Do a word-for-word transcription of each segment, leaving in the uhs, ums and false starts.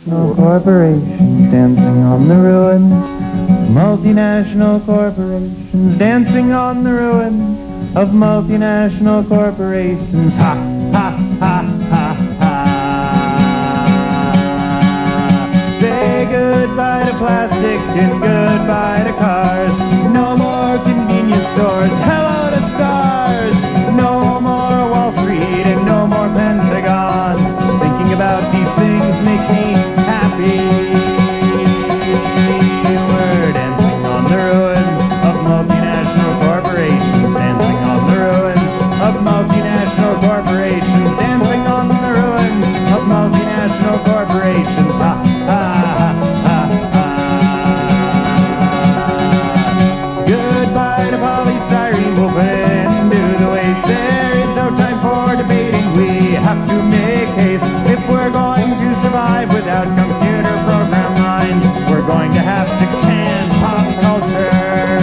multinational corporations dancing on the ruins. Multinational corporations dancing on the ruins of multinational corporations. Ha, ha, ha, ha, ha. Say goodbye to plastic and goodbye to cars. No more convenience stores. Hello to stars. No more Wall Street and no more Pentagon. Thinking about these things makes me happy. We're dancing on the ruins of multinational corporations. Dancing on the ruins of multinational corporations. Dancing on the ruins of multinational corporations. Ha, ha, ha, ha, ha. Goodbye to polystyrene. We'll put it into the waste. There is no time for debating. We have to make haste if we're going to survive without computer program minds. We're going to have to can pop culture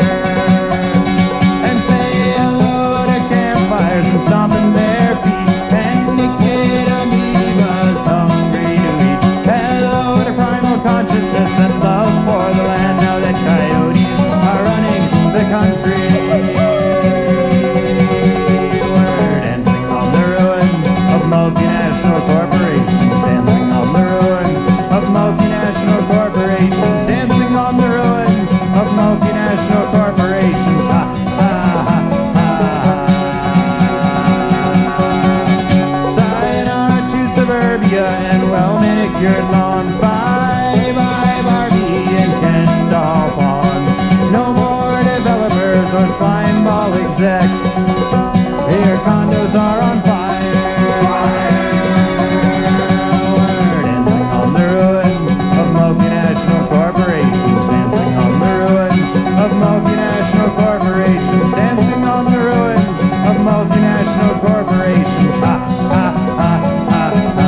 and say hello to campfires and stomping their feet and naked amoebas hungry to eat. Hello to primal consciousness and love for the land now that coyotes are running the country. We're dancing on the ruins of multinational corporations. Dancing on the ruins of multinational corporations. Dancing on the ruins of multinational corporations. Ha, ha, ha, ha. Sayonara to suburbia and well-manicured lawns. Bye, bye, Barbie and Ken doll pawns. No more developers or slime ball execs. Their condos are on fire. We're dancing on the ruins of multinational corporations. Dancing on the ruins of multinational corporations. Dancing on the ruins of multinational corporations. Ha, ha, ha, ha, ha.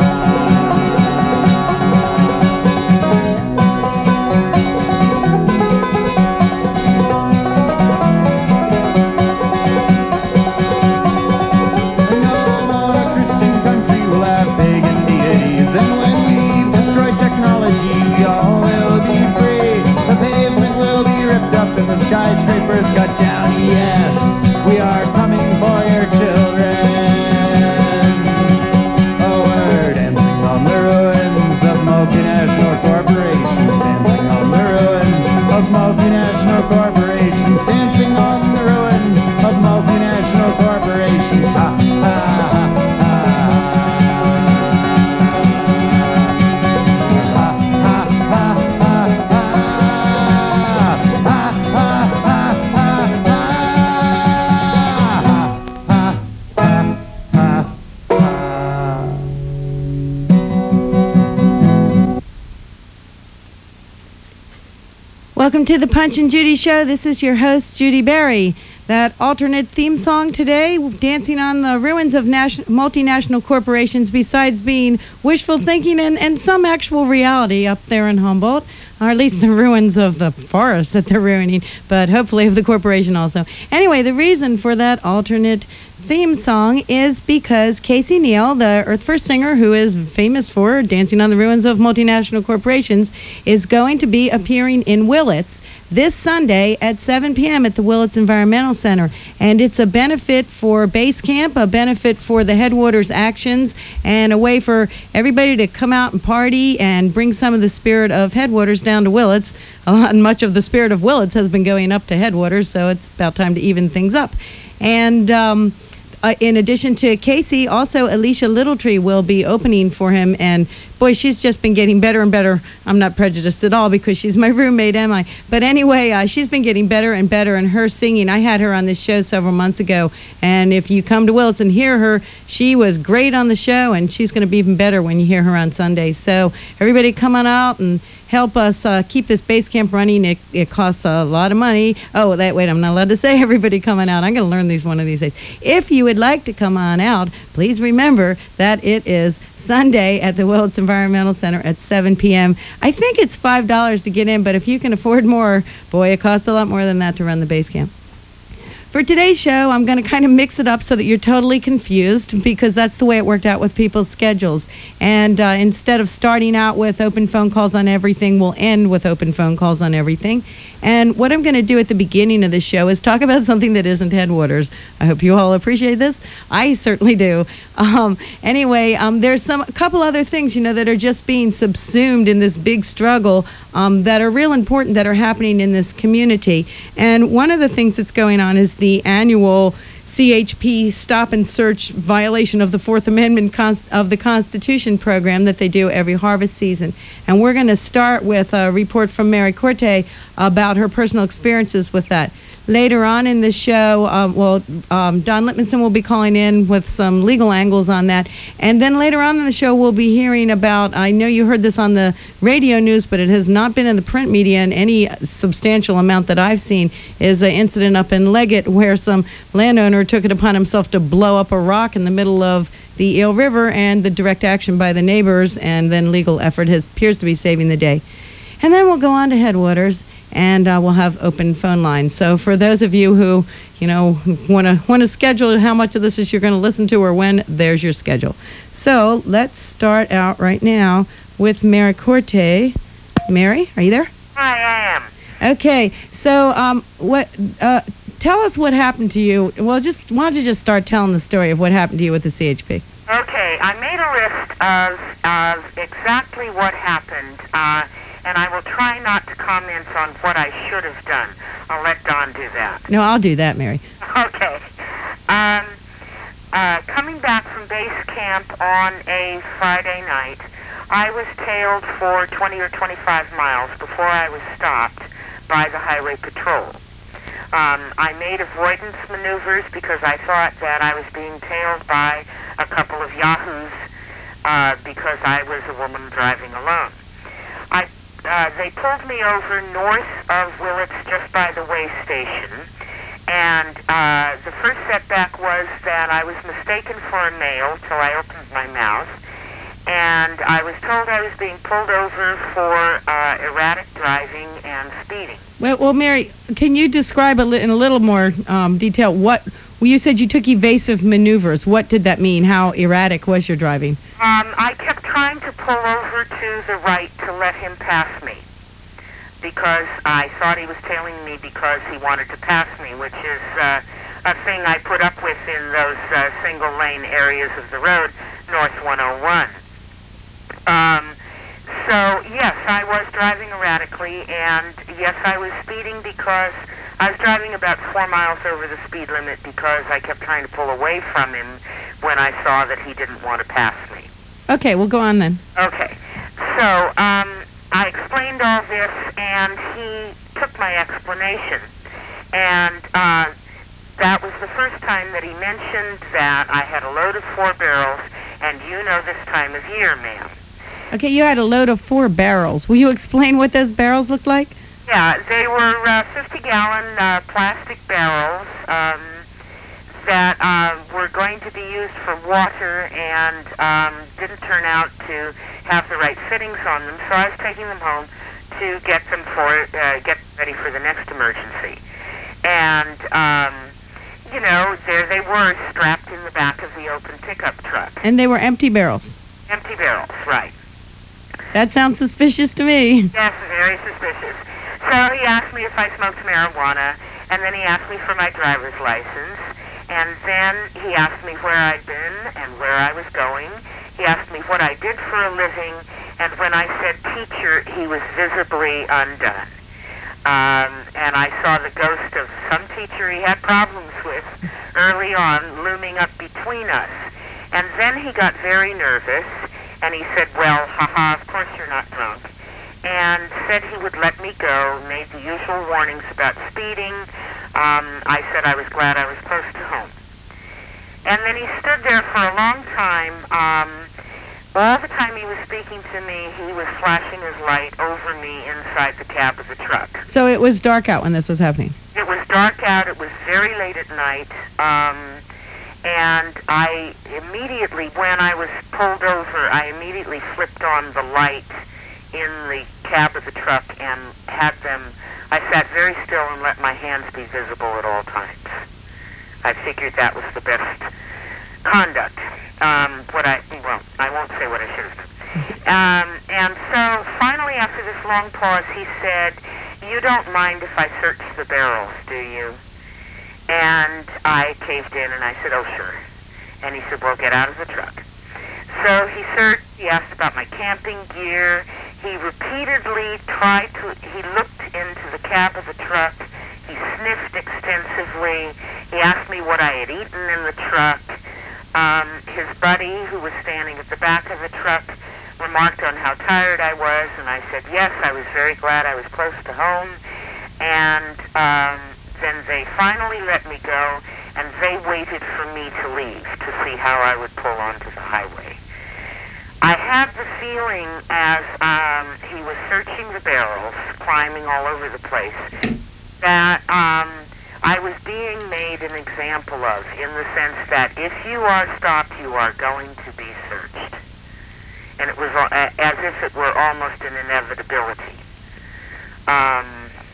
No more Christian country will have pagan deities, and when we've destroyed technology, all will be free. The pavement will be ripped up and the skyscrapers cut down. Yes, we are coming for your children. Oh, we're dancing on the ruins of multinational corporations. Dancing on the ruins of multinational corporations. Dancing on the ruins of multinational corporations. Ha, ha, ha, ha. Ha, ha, ha, ha, ha. Ha, ha, ha, ha, ha. Ha, ha, ha, ha. Welcome to the Punch and Judy Show. This is your host, Judy Berry. That alternate theme song today, dancing on the ruins of nation- multinational corporations, besides being wishful thinking and, and some actual reality up there in Humboldt, or at least the ruins of the forest that they're ruining, but hopefully of the corporation also. Anyway, the reason for that alternate theme song is because Casey Neal, the Earth First singer who is famous for dancing on the ruins of multinational corporations, is going to be appearing in Willits this Sunday at seven p.m. at the Willits Environmental Center. And it's a benefit for Base Camp, a benefit for the Headwaters Actions, and a way for everybody to come out and party and bring some of the spirit of Headwaters down to Willits. A lot, much of the spirit of Willits has been going up to Headwaters, so it's about time to even things up. And um, uh, in addition to Casey, also Alicia Littletree will be opening for him, and boy, she's just been getting better and better. I'm not prejudiced at all because she's my roommate, am I? But anyway, uh, she's been getting better and better, and her singing, I had her on this show several months ago, and if you come to Willits and hear her, she was great on the show, and she's going to be even better when you hear her on Sundays. So everybody come on out and help us uh, keep this base camp running. It, it costs a lot of money. Oh, that wait, I'm not allowed to say everybody coming out. I'm going to learn these one of these days. If you would like to come on out, please remember that it is Sunday at the Willits Environmental Center at seven p.m. I think it's five dollars to get in, but if you can afford more, boy, it costs a lot more than that to run the base camp. For today's show, I'm going to kind of mix it up so that you're totally confused, because that's the way it worked out with people's schedules. And uh, instead of starting out with open phone calls on everything, we'll end with open phone calls on everything. And what I'm going to do at the beginning of the show is talk about something that isn't Headwaters. I hope you all appreciate this. I certainly do. Um, anyway, um, there's some a couple other things, you know, that are just being subsumed in this big struggle um, that are real important, that are happening in this community. And one of the things that's going on is the annual C H P Stop and Search violation of the Fourth Amendment Const- of the Constitution program that they do every harvest season. And we're going to start with a report from Mary Corte about her personal experiences with that. Later on in the show, um, well, um, Don Littmanson will be calling in with some legal angles on that. And then later on in the show, we'll be hearing about, I know you heard this on the radio news, but it has not been in the print media in any substantial amount that I've seen, is an incident up in Leggett where some landowner took it upon himself to blow up a rock in the middle of the Eel River, and the direct action by the neighbors and then legal effort has, appears to be saving the day. And then we'll go on to Headwaters, and uh, we'll have open phone lines. So for those of you who, you know, want to want to schedule how much of this is you're going to listen to or when, there's your schedule. So let's start out right now with Mary Corte. Mary, are you there? Hi, I am. Okay. So um, what? Uh, tell us what happened to you. Well, just why don't you just start telling the story of what happened to you with the C H P? Okay, I made a list of, of exactly what happened. Uh, And I will try not to comment on what I should have done. I'll let Don do that. No, I'll do that, Mary. Okay. Um, uh, coming back from base camp on a Friday night, I was tailed for twenty or twenty-five miles before I was stopped by the highway patrol. Um, I made avoidance maneuvers because I thought that I was being tailed by a couple of yahoos uh, because I was a woman driving alone. I Uh, they pulled me over north of Willits, just by the way station, and uh, the first setback was that I was mistaken for a male till I opened my mouth, and I was told I was being pulled over for uh, erratic driving and speeding. Well, well, Mary, can you describe a li- in a little more um, detail what? Well, you said you took evasive maneuvers. What did that mean? How erratic was your driving? Um, I kept trying to pull over to the right to let him pass me because I thought he was tailing me because he wanted to pass me, which is uh, a thing I put up with in those uh, single-lane areas of the road, North one oh one. Um, so, yes, I was driving erratically, and yes, I was speeding because I was driving about four miles over the speed limit because I kept trying to pull away from him when I saw that he didn't want to pass me. Okay, we'll go on then. Okay. So, um, I explained all this, and he took my explanation. And uh, that was the first time that he mentioned that I had a load of four barrels, and you know this time of year, ma'am. Okay, you had a load of four barrels. Will you explain what those barrels looked like? Yeah, they were uh, fifty-gallon uh, plastic barrels um, that uh, were going to be used for water and um, didn't turn out to have the right fittings on them, so I was taking them home to get them for uh, get ready for the next emergency. And, um, you know, there they were strapped in the back of the open pickup truck. And they were empty barrels? Empty barrels, right. That sounds suspicious to me. Yes, very suspicious. So he asked me if I smoked marijuana, and then he asked me for my driver's license, and then he asked me where I'd been and where I was going. He asked me what I did for a living, and when I said teacher, he was visibly undone. Um, and I saw the ghost of some teacher he had problems with early on looming up between us. And then he got very nervous, and he said, well, haha, of course you're not drunk. And said he would let me go, made the usual warnings about speeding. Um, I said I was glad I was close to home. And then he stood there for a long time. Um, all the time he was speaking to me, he was flashing his light over me inside the cab of the truck. So it was dark out when this was happening? It was dark out. It was very late at night. Um, and I immediately, when I was pulled over, I immediately flipped on the light in the cab of the truck and had them, I sat very still and let my hands be visible at all times. I figured that was the best conduct. Um, what I, well, I won't say what I should have done. Um, and so finally, after this long pause, he said, "You don't mind if I search the barrels, do you?" And I caved in and I said, "Oh, sure." And he said, "Well, get out of the truck." So he searched, he asked about my camping gear. He repeatedly tried to, he looked into the cab of the truck. He sniffed extensively. He asked me what I had eaten in the truck. Um, his buddy, who was standing at the back of the truck, remarked on how tired I was, and I said, yes, I was very glad I was close to home. And um, then they finally let me go, and they waited for me to leave to see how I would pull onto the highway. I had the feeling as um, he was searching the barrels, climbing all over the place, that um, I was being made an example of, in the sense that if you are stopped, you are going to be searched. And it was uh, as if it were almost an inevitability. Um,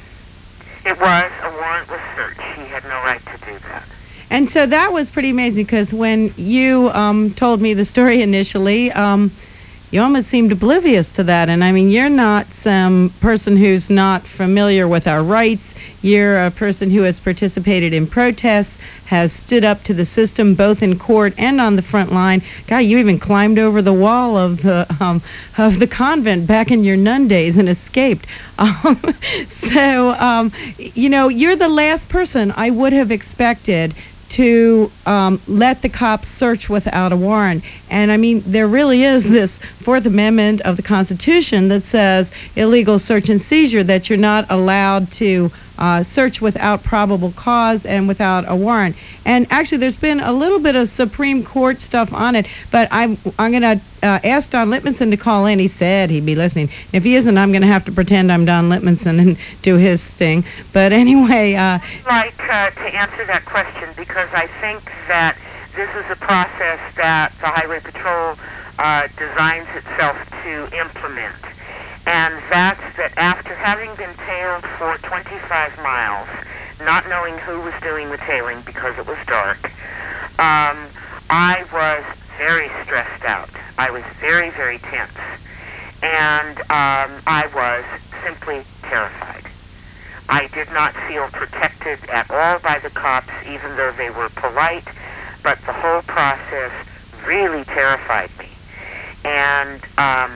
it was a warrantless search. He had no right to do that. And so that was pretty amazing, because when you um, told me the story initially, um, you almost seemed oblivious to that. And I mean, you're not some person who's not familiar with our rights. You're a person who has participated in protests, has stood up to the system both in court and on the front line. God, you even climbed over the wall of the um, of the convent back in your nun days and escaped. Um, so, um, you know, you're the last person I would have expected to um, let the cops search without a warrant. And I mean, there really is this Fourth Amendment of the Constitution that says illegal search and seizure, that you're not allowed to uh, search without probable cause and without a warrant. And actually, there's been a little bit of Supreme Court stuff on it, but I'm, I'm going to uh, ask Don Littmanson to call in. He said he'd be listening. If he isn't, I'm going to have to pretend I'm Don Littmanson and do his thing. But anyway... Uh, I'd like uh, to answer that question, because I think that this is a process that the Highway Patrol uh, designs itself to implement. And that's that after having been tailed for twenty-five miles, not knowing who was doing the tailing because it was dark, um, I was very stressed out. I was very, very tense. And um, I was simply terrified. I did not feel protected at all by the cops, even though they were polite, but the whole process really terrified me. And um,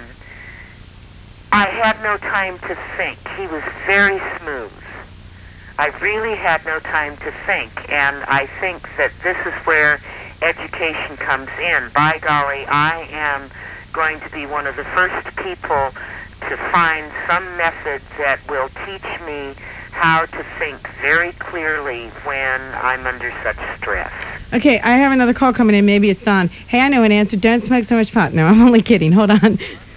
I had no time to think. He was very smooth. I really had no time to think, and I think that this is where education comes in. By golly, I am going to be one of the first people to find some method that will teach me how to think very clearly when I'm under such stress. Okay, I have another call coming in. Maybe it's Don. Hey, I know an answer. Don't smoke so much pot. No, I'm only kidding. Hold on.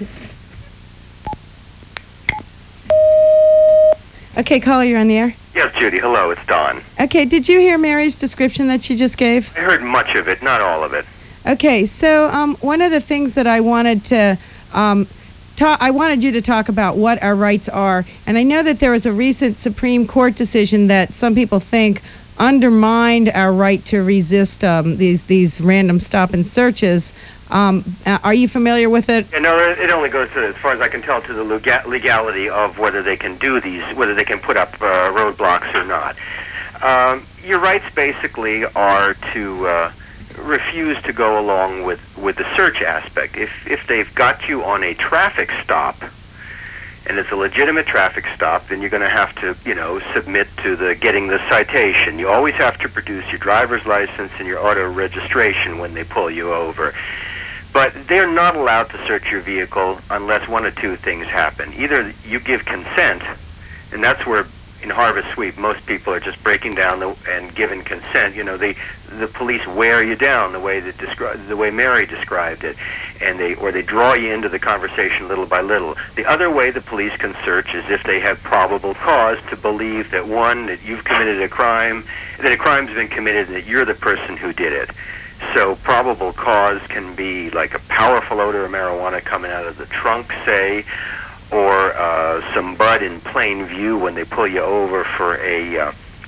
Okay, caller, you're on the air. Yes, Judy. Hello, it's Don. Okay, did you hear Mary's description that she just gave? I heard much of it, not all of it. Okay, so um, one of the things that I wanted to um, talk, I wanted you to talk about what our rights are, and I know that there was a recent Supreme Court decision that some people think undermined our right to resist um, these these random stop and searches. Um, uh, are you familiar with it? Yeah, no, it only goes to, as far as I can tell, to the lega- legality of whether they can do these, whether they can put up uh, roadblocks or not. Um, your rights basically are to uh, refuse to go along with, with the search aspect. If if they've got you on a traffic stop, and it's a legitimate traffic stop, then you're going to have to, you know, submit to the getting the citation. You always have to produce your driver's license and your auto registration when they pull you over. But they're not allowed to search your vehicle unless one of two things happen. Either you give consent, and that's where in Harvest Sweep most people are just breaking down the, and giving consent. You know, they the police wear you down the way that descri- the way Mary described it, and they or they draw you into the conversation little by little. The other way the police can search is if they have probable cause to believe that, one, that you've committed a crime, that a crime's been committed, and that you're the person who did it. So probable cause can be like a powerful odor of marijuana coming out of the trunk, say, or uh, some bud in plain view when they pull you over for a uh,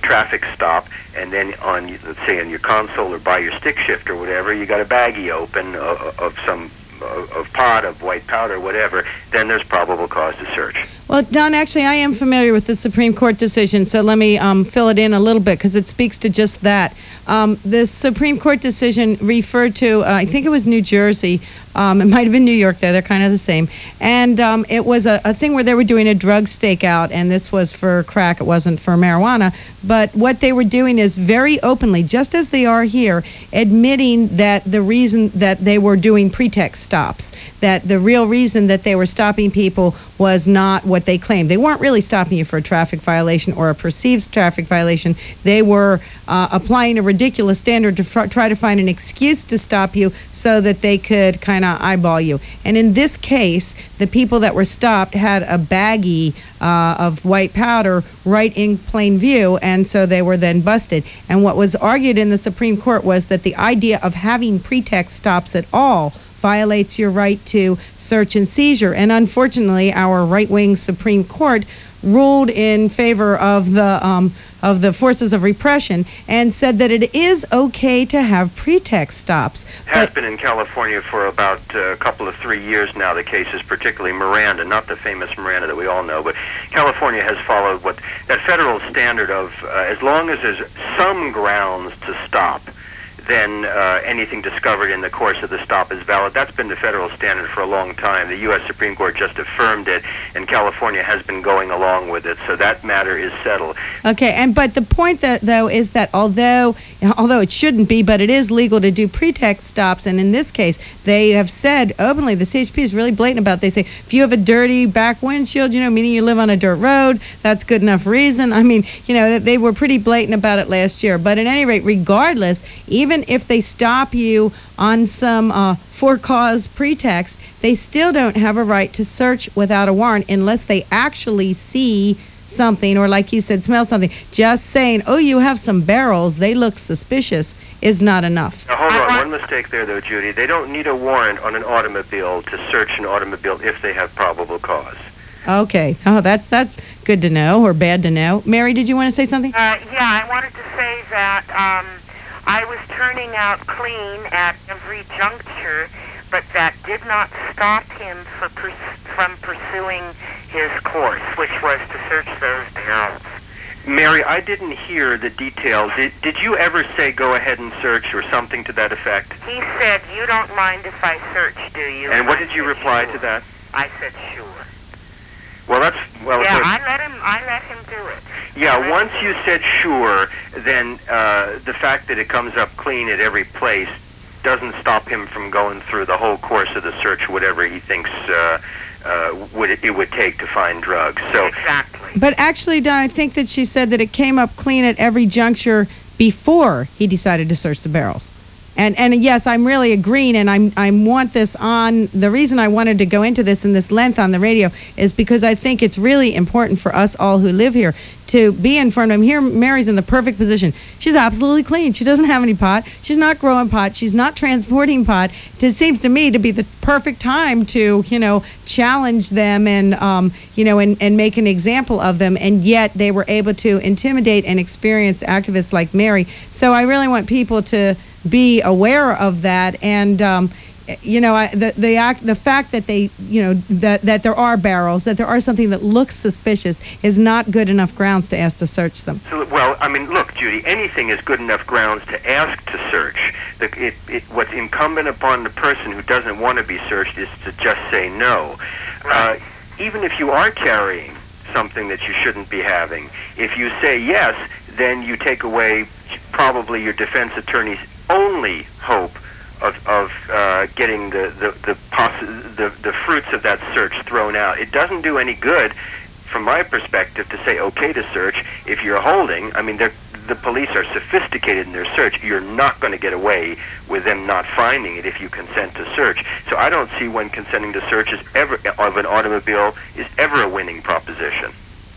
traffic stop, and then on, let's say, on your console or by your stick shift or whatever, you got a baggie open of, of some of pot, of white powder, whatever, then there's probable cause to search. Well, Don, actually, I am familiar with the Supreme Court decision, so let me um, fill it in a little bit because it speaks to just that. Um, the Supreme Court decision referred to, uh, I think it was New Jersey. Um, it might have been New York, though. They're kind of the same. And um, it was a, a thing where they were doing a drug stakeout, and this was for crack. It wasn't for marijuana. But what they were doing is very openly, just as they are here, admitting that the reason that they were doing pretext stops, that the real reason that they were stopping people was not what they claimed. They weren't really stopping you for a traffic violation or a perceived traffic violation. They were uh, applying a ridiculous standard to fr- try to find an excuse to stop you so that they could kind of eyeball you. And in this case, the people that were stopped had a baggie uh, of white powder right in plain view, and so they were then busted. And what was argued in the Supreme Court was that the idea of having pretext stops at all violates your right to search and seizure. And unfortunately, our right-wing Supreme Court ruled in favor of the um, of the forces of repression and said that it is okay to have pretext stops. Has been in California for about uh, a couple of three years now. The case is particularly Miranda, not the famous Miranda that we all know, but California has followed what that federal standard of uh, as long as there's some grounds to stop, then uh, anything discovered in the course of the stop is valid. That's been the federal standard for a long time. The U S Supreme Court just affirmed it, and California has been going along with it, so that matter is settled. Okay, and but the point, that, though, is that although although it shouldn't be, but it is legal to do pretext stops, and in this case, they have said openly, the C H P is really blatant about it. They say, if you have a dirty back windshield, you know, meaning you live on a dirt road, that's good enough reason. I mean, you know, they were pretty blatant about it last year. But at any rate, regardless, even if they stop you on some uh, for-cause pretext, they still don't have a right to search without a warrant unless they actually see something, or like you said, smell something. Just saying, oh, you have some barrels, they look suspicious, is not enough. Now, hold on, one mistake there, though, Judy. They don't need a warrant on an automobile to search an automobile if they have probable cause. Okay. Oh, that's that's good to know, or bad to know. Mary, did you want to say something? Uh, yeah, I wanted to say that um, I was turning out clean at every juncture, but that did not stop him for pers- from pursuing his course, which was to search those barrels. Mary, I didn't hear the details. Did, did you ever say go ahead and search or something to that effect? He said, you don't mind if I search, do you? And what I did you said, reply sure. to that? I said, sure. Well, that's... well. Yeah, okay. I let him, I let him do it. Yeah, once you said sure, then uh, the fact that it comes up clean at every place doesn't stop him from going through the whole course of the search, whatever he thinks uh, uh, would it, it would take to find drugs. So exactly. But actually, Don, I think that she said that it came up clean at every juncture before he decided to search the barrels. And and yes, I'm really agreeing, and I'm I want this on. The reason I wanted to go into this in this length on the radio is because I think it's really important for us all who live here to be informed. I'm here. Mary's in the perfect position. She's absolutely clean. She doesn't have any pot. She's not growing pot. She's not transporting pot. It seems to me to be the perfect time to, you know, challenge them and, um, you know, and, and make an example of them. And yet they were able to intimidate and experienced activists like Mary. So I really want people to be aware of that. And, um, you know, I, the the act, the fact that they, you know, that that there are barrels, that there are something that looks suspicious, is not good enough grounds to ask to search them. So, well, I mean, look, Judy, anything is good enough grounds to ask to search. The, it, it, what's incumbent upon the person who doesn't want to be searched is to just say no. Right. Uh, even if you are carrying something that you shouldn't be having, if you say yes, then you take away probably your defense attorney's only hope of, of uh, getting the the the, possi- the the fruits of that search thrown out. It doesn't do any good, from my perspective, to say okay to search if you're holding. I mean, they're, the police are sophisticated in their search. You're not going to get away with them not finding it if you consent to search. So I don't see when consenting to search is ever of an automobile is ever a winning proposition.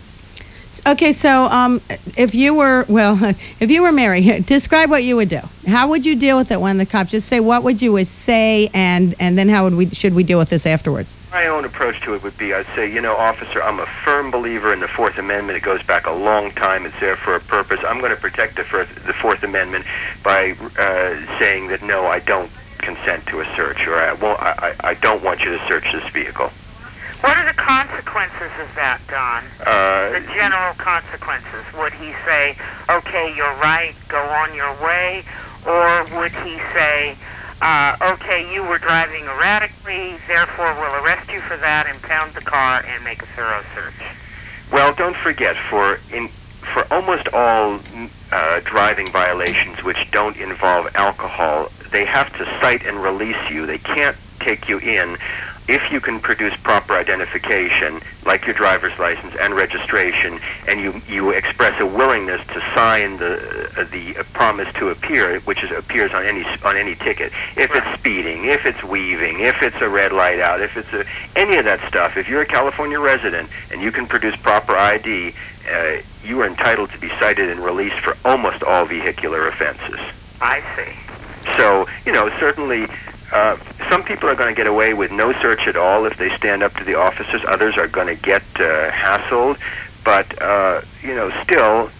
Okay, so um, if you were, well, if you were Mary, describe what you would do. How would you deal with it when the cops just say, what would you would say, and, and then how would we should we deal with this afterwards? My own approach to it would be, I'd say, you know, officer, I'm a firm believer in the Fourth Amendment. It goes back a long time. It's there for a purpose. I'm going to protect the Fourth, the Fourth Amendment by uh, saying that, no, I don't consent to a search, or I, won't, I, I don't want you to search this vehicle. What are the consequences of that, Don? Uh, the general consequences. Would he say, okay, you're right, go on your way? Or would he say, uh, okay, you were driving erratically, therefore we'll arrest you for that, impound the car, and make a thorough search? Well, don't forget, for in for almost all uh, driving violations which don't involve alcohol, they have to cite and release you. They can't take you in if you can produce proper identification, like your driver's license and registration, and you you express a willingness to sign the uh, the uh, promise to appear, which is appears on any on any ticket. If Right. it's speeding, if it's weaving, if it's a red light out, if it's a, any of that stuff, if you're a California resident and you can produce proper I D, uh, you are entitled to be cited and released for almost all vehicular offenses. I see. So, you know, certainly uh, some people are going to get away with no search at all if they stand up to the officers. Others are going to get uh, hassled. But, uh, you know, still,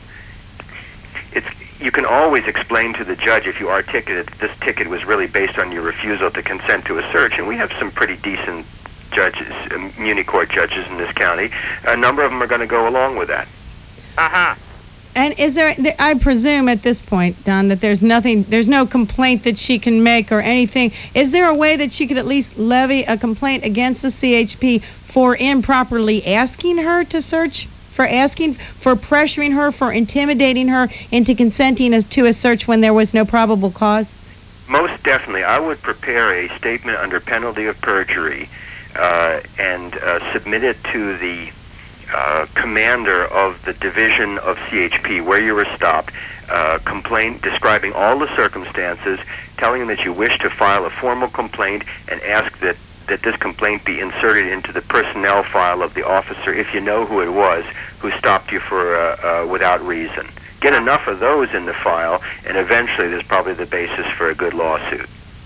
it's you can always explain to the judge, if you are ticketed, that this ticket was really based on your refusal to consent to a search. And we have some pretty decent judges, uh, Muni Court judges in this county. A number of them are going to go along with that. Uh-huh. And is there, I presume at this point, Don, that there's nothing, there's no complaint that she can make or anything. Is there a way that she could at least levy a complaint against the C H P for improperly asking her to search, for asking, for pressuring her, for intimidating her into consenting as to a search when there was no probable cause? Most definitely. I would prepare a statement under penalty of perjury uh, and uh, submit it to the Uh, commander of the division of C H P where you were stopped, uh, complaint describing all the circumstances, telling them that you wish to file a formal complaint and ask that, that this complaint be inserted into the personnel file of the officer if you know who it was who stopped you for uh, uh, without reason. Get enough of those in the file, and eventually there's probably the basis for a good lawsuit.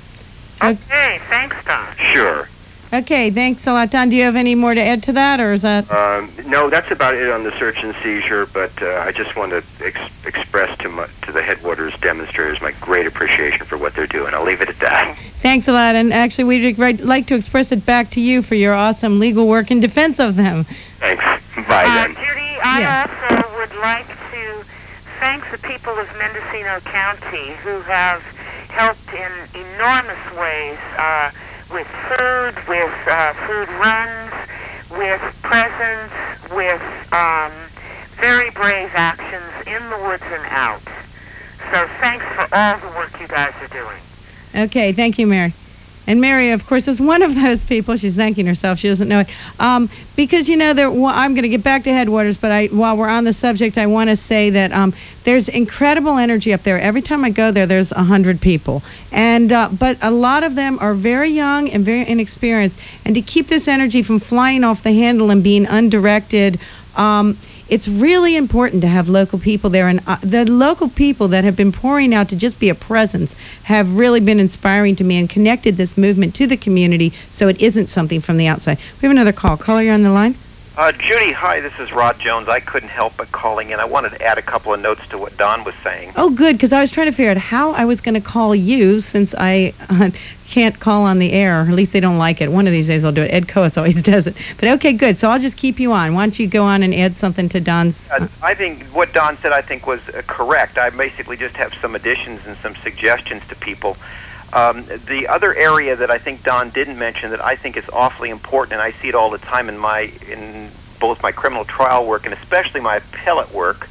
Okay, thanks, Don. Sure. Okay, thanks a lot, Don. Do you have any more to add to that, or is that? Um, no, that's about it on the search and seizure, but uh, I just want to ex- express to, my, to the Headwaters demonstrators my great appreciation for what they're doing. I'll leave it at that. Thanks a lot, and actually we'd like to express it back to you for your awesome legal work in defense of them. Thanks. Bye, Uh, then. Judy, I Yeah. also would like to thank the people of Mendocino County who have helped in enormous ways uh, with food, with uh, food runs, with presents, with um, very brave actions in the woods and out. So thanks for all the work you guys are doing. Okay, thank you, Mary. And Mary, of course, is one of those people. She's thanking herself. She doesn't know it. Um, because, you know, there, well, I'm going to get back to Headwaters, but I, while we're on the subject, I want to say that um, there's incredible energy up there. Every time I go there, there's one hundred people. And uh, but a lot of them are very young and very inexperienced. And to keep this energy from flying off the handle and being undirected, um, it's really important to have local people there. And uh, the local people that have been pouring out to just be a presence have really been inspiring to me and connected this movement to the community so it isn't something from the outside. We have another call. Caller, you're on the line. Uh, Judy, hi, this is Rod Jones. I couldn't help but calling in. I wanted to add a couple of notes to what Don was saying. Oh, good, because I was trying to figure out how I was going to call you since I uh, can't call on the air. At least they don't like it. One of these days I'll do it. Ed Coas always does it. But okay, good. So I'll just keep you on. Why don't you go on and add something to Don's... Uh, I think what Don said, I think, was uh, correct. I basically just have some additions and some suggestions to people. Um, the other area that I think Don didn't mention that I think is awfully important, and I see it all the time in my in both my criminal trial work and especially my appellate work,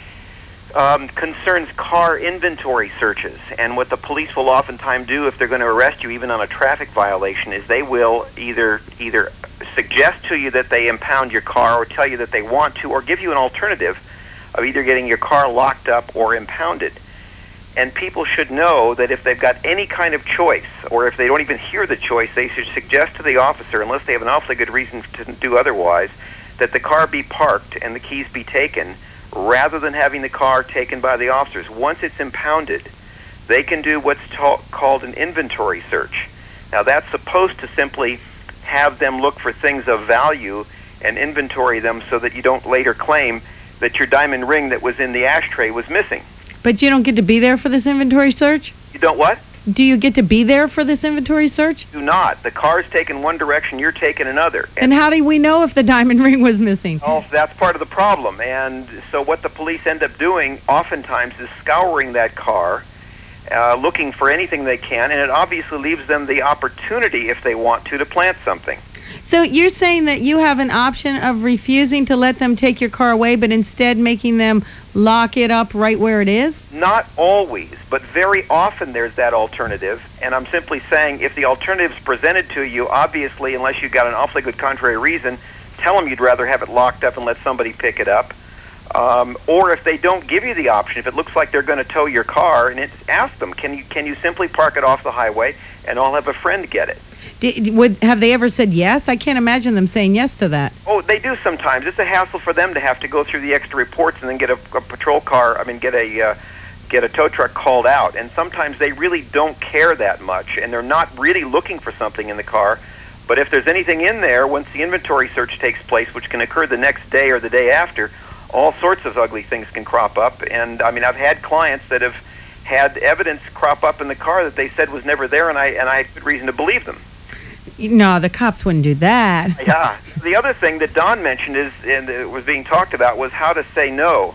um, concerns car inventory searches. And what the police will oftentimes do if they're going to arrest you, even on a traffic violation, is they will either either suggest to you that they impound your car or tell you that they want to, or give you an alternative of either getting your car locked up or impounded. And people should know that if they've got any kind of choice, or if they don't even hear the choice, they should suggest to the officer, unless they have an awfully good reason to do otherwise, that the car be parked and the keys be taken, rather than having the car taken by the officers. Once it's impounded, they can do what's ta- called an inventory search. Now, that's supposed to simply have them look for things of value and inventory them so that you don't later claim that your diamond ring that was in the ashtray was missing. But you don't get to be there for this inventory search? You don't what? Do you get to be there for this inventory search? Do not. The car's taking one direction, you're taking another. And how do we know if the diamond ring was missing? Oh, that's part of the problem. And so what the police end up doing oftentimes is scouring that car, uh, looking for anything they can, and it obviously leaves them the opportunity, if they want to, to plant something. So you're saying that you have an option of refusing to let them take your car away, but instead making them lock it up right where it is? Not always, but very often there's that alternative. And I'm simply saying if the alternative's presented to you, obviously, unless you've got an awfully good contrary reason, tell them you'd rather have it locked up and let somebody pick it up. Um, or if they don't give you the option, if it looks like they're going to tow your car, and it's, ask them, can you can you simply park it off the highway and I'll have a friend get it? Did, would, have they ever said yes? I can't imagine them saying yes to that. Oh, they do sometimes. It's a hassle for them to have to go through the extra reports and then get a, a patrol car, I mean, get a uh, get a tow truck called out. And sometimes they really don't care that much, and they're not really looking for something in the car. But if there's anything in there, once the inventory search takes place, which can occur the next day or the day after, all sorts of ugly things can crop up. And, I mean, I've had clients that have had evidence crop up in the car that they said was never there, and I, and I had good reason to believe them. No, the cops wouldn't do that. Yeah. The other thing that Don mentioned is, and it was being talked about, was how to say no.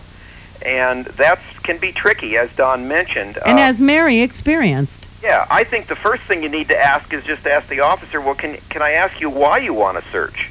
And that can be tricky, as Don mentioned. And uh, as Mary experienced. Yeah, I think the first thing you need to ask is just ask the officer, well, can, can I ask you why you want to search?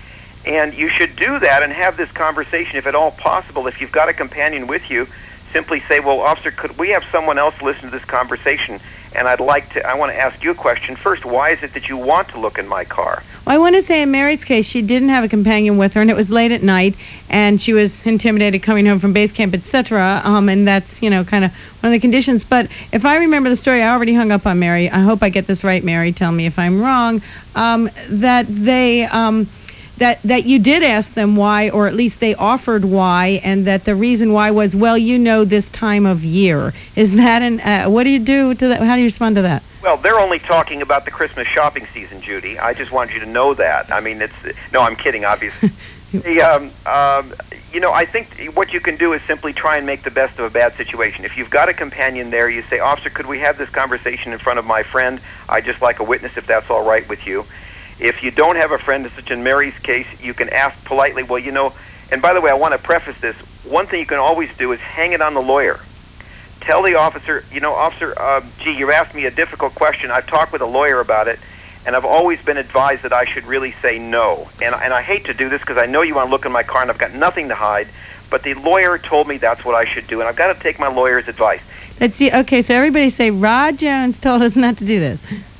And you should do that and have this conversation, if at all possible. If you've got a companion with you, simply say, well, officer, could we have someone else listen to this conversation? And I'd like to, I want to ask you a question. First, why is it that you want to look in my car? Well, I want to say in Mary's case, she didn't have a companion with her, and it was late at night, and she was intimidated coming home from base camp, et cetera. Um, and that's, you know, kind of one of the conditions. But if I remember the story, I already hung up on Mary. I hope I get this right, Mary. Tell me if I'm wrong. Um, that they... Um, That, that you did ask them why, or at least they offered why, and that the reason why was, well, you know, this time of year. Is that an, uh, what do you do to that? How do you respond to that? Well, they're only talking about the Christmas shopping season, Judy. I just want you to know that. I mean, it's, no, I'm kidding, obviously. the, um, um, you know, I think what you can do is simply try and make the best of a bad situation. If you've got a companion there, you say, officer, could we have this conversation in front of my friend? I'd just like a witness if that's all right with you. If you don't have a friend, such in Mary's case, you can ask politely, well, you know, and by the way, I want to preface this. One thing you can always do is hang it on the lawyer. Tell the officer, you know, officer, uh, gee, you asked me a difficult question. I've talked with a lawyer about it, and I've always been advised that I should really say no. And, and I hate to do this because I know you want to look in my car and I've got nothing to hide, but the lawyer told me that's what I should do, and I've got to take my lawyer's advice. Let's see. Okay, so everybody say, Rod Jones told us not to do this.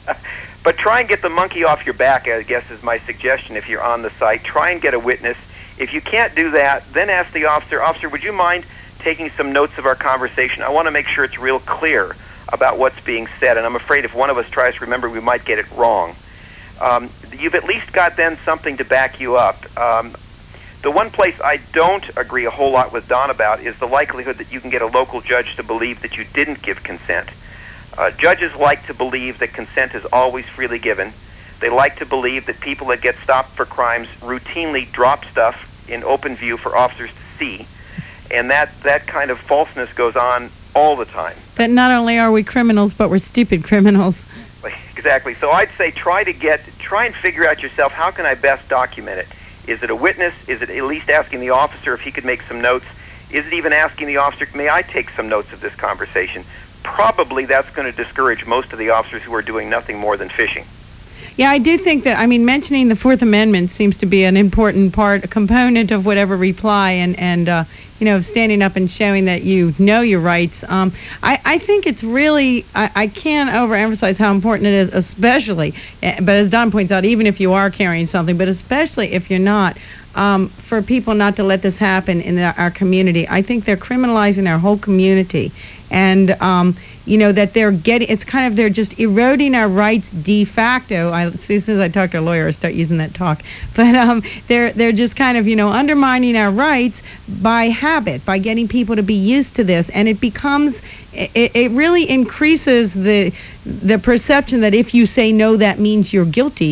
But try and get the monkey off your back, I guess, is my suggestion if you're on the site. Try and get a witness. If you can't do that, then ask the officer, officer, would you mind taking some notes of our conversation? I want to make sure it's real clear about what's being said, and I'm afraid if one of us tries to remember, we might get it wrong. Um, you've at least got then something to back you up. Um, the one place I don't agree a whole lot with Don about is the likelihood that you can get a local judge to believe that you didn't give consent. Uh, judges like to believe that consent is always freely given. They like to believe that people that get stopped for crimes routinely drop stuff in open view for officers to see, and that, that kind of falseness goes on all the time. That not only are we criminals, but we're stupid criminals. Exactly. So I'd say try to get, try and figure out yourself, how can I best document it? Is it a witness? Is it at least asking the officer if he could make some notes? Is it even asking the officer, may I take some notes of this conversation? Probably that's going to discourage most of the officers who are doing nothing more than fishing. Yeah, I do think that, I mean, mentioning the Fourth Amendment seems to be an important part, a component of whatever reply, and, and uh, you know, standing up and showing that you know your rights. Um, I, I think it's really, I, I can't overemphasize how important it is, especially, but as Don points out, even if you are carrying something, but especially if you're not, um, for people not to let this happen in the, our community. I think they're criminalizing our whole community. And, um, you know, that they're getting, it's kind of, they're just eroding our rights de facto. I, as soon as I talk to a lawyer, I start using that talk. But um, they're, they're just kind of, you know, undermining our rights by habit, by getting people to be used to this. And it becomes, it, it really increases the, the perception that if you say no, that means you're guilty.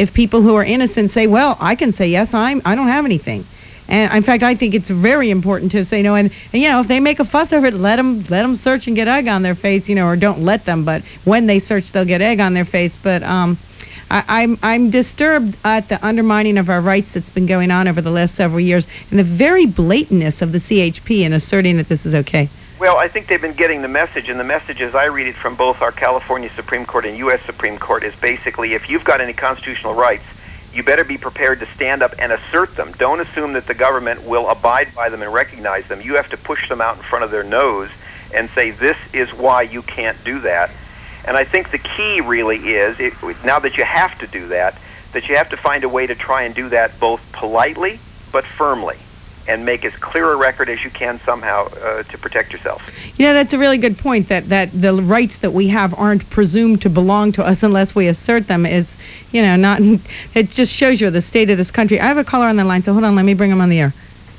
if people who are innocent say, well, I can say yes, I'm, I don't have anything. And in fact, I think it's very important to say no. And, and you know, if they make a fuss over it, let them let them search and get egg on their face, you know, or don't let them. But when they search, they'll get egg on their face. But um, I, I'm I'm disturbed at the undermining of our rights that's been going on over the last several years, and the very blatantness of the C H P in asserting that this is okay. Well, I think they've been getting the message, and the message, as I read it from both our California Supreme Court and U S Supreme Court, is basically if you've got any constitutional rights, you better be prepared to stand up and assert them. Don't assume that the government will abide by them and recognize them. You have to push them out in front of their nose and say, this is why you can't do that. And I think the key really is, it, now that you have to do that, that you have to find a way to try and do that both politely but firmly, and make as clear a record as you can somehow uh, to protect yourself. Yeah, that's a really good point, that, that the rights that we have aren't presumed to belong to us unless we assert them. Is, you know, not. It just shows you the state of this country. I have a caller on the line, so hold on, let me bring him on the air.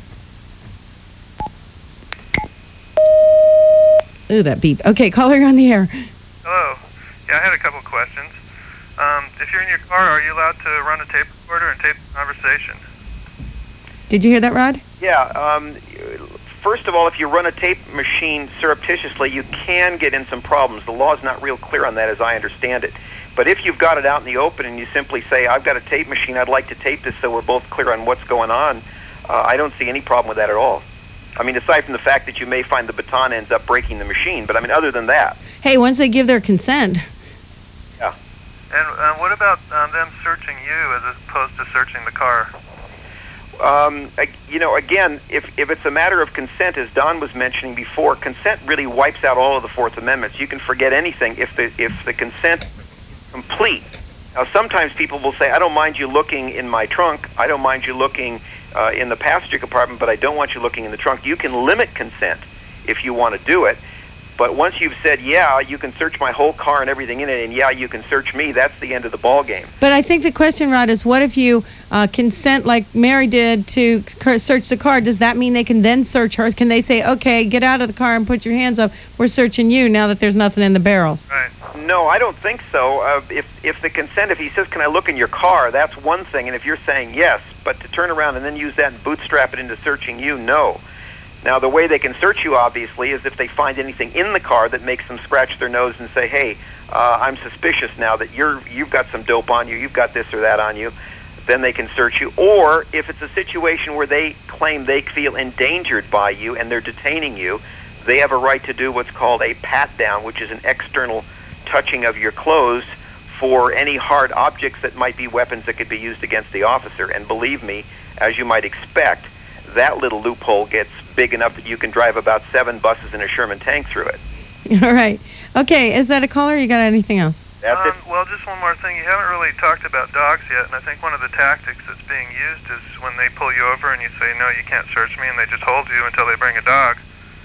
Ooh, that beep. Okay, caller, you're on the air. Hello. Yeah, I had a couple of questions. Um, if you're in your car, are you allowed to run a tape recorder and tape the conversation? Did you hear that, Rod? Yeah. Um, first of all, if you run a tape machine surreptitiously, you can get in some problems. The law is not real clear on that, as I understand it. But if you've got it out in the open and you simply say, I've got a tape machine, I'd like to tape this so we're both clear on what's going on, uh, I don't see any problem with that at all. I mean, aside from the fact that you may find the baton ends up breaking the machine, but I mean, other than that. Hey, once they give their consent. Yeah. And uh, what about um, them searching you as opposed to searching the car? Um, you know, again, if, if it's a matter of consent, as Don was mentioning before, consent really wipes out all of the Fourth Amendments. You can forget anything if the if the consent is complete. Now, sometimes people will say, I don't mind you looking in my trunk, I don't mind you looking uh, in the passenger compartment, but I don't want you looking in the trunk. You can limit consent if you want to do it. But once you've said, yeah, you can search my whole car and everything in it, and yeah, you can search me, that's the end of the ball game. But I think the question, Rod, is what if you uh, consent like Mary did to c- search the car? Does that mean they can then search her? Can they say, okay, get out of the car and put your hands up, we're searching you now that there's nothing in the barrel? Right. No, I don't think so. Uh, if if the consent, if he says, can I look in your car, that's one thing, and if you're saying yes, but to turn around and then use that and bootstrap it into searching you, no. Now, the way they can search you, obviously, is if they find anything in the car that makes them scratch their nose and say, hey, uh, I'm suspicious now that you're, you've got some dope on you, you've got this or that on you, then they can search you. Or if it's a situation where they claim they feel endangered by you and they're detaining you, they have a right to do what's called a pat-down, which is an external touching of your clothes for any hard objects that might be weapons that could be used against the officer. And believe me, as you might expect, that little loophole gets big enough that you can drive about seven buses and a Sherman tank through it. All right. Okay, is that a caller or you got anything else? That's um, it. Well, just one more thing. You haven't really talked about dogs yet, and I think one of the tactics that's being used is when they pull you over and you say, no, you can't search me, and they just hold you until they bring a dog.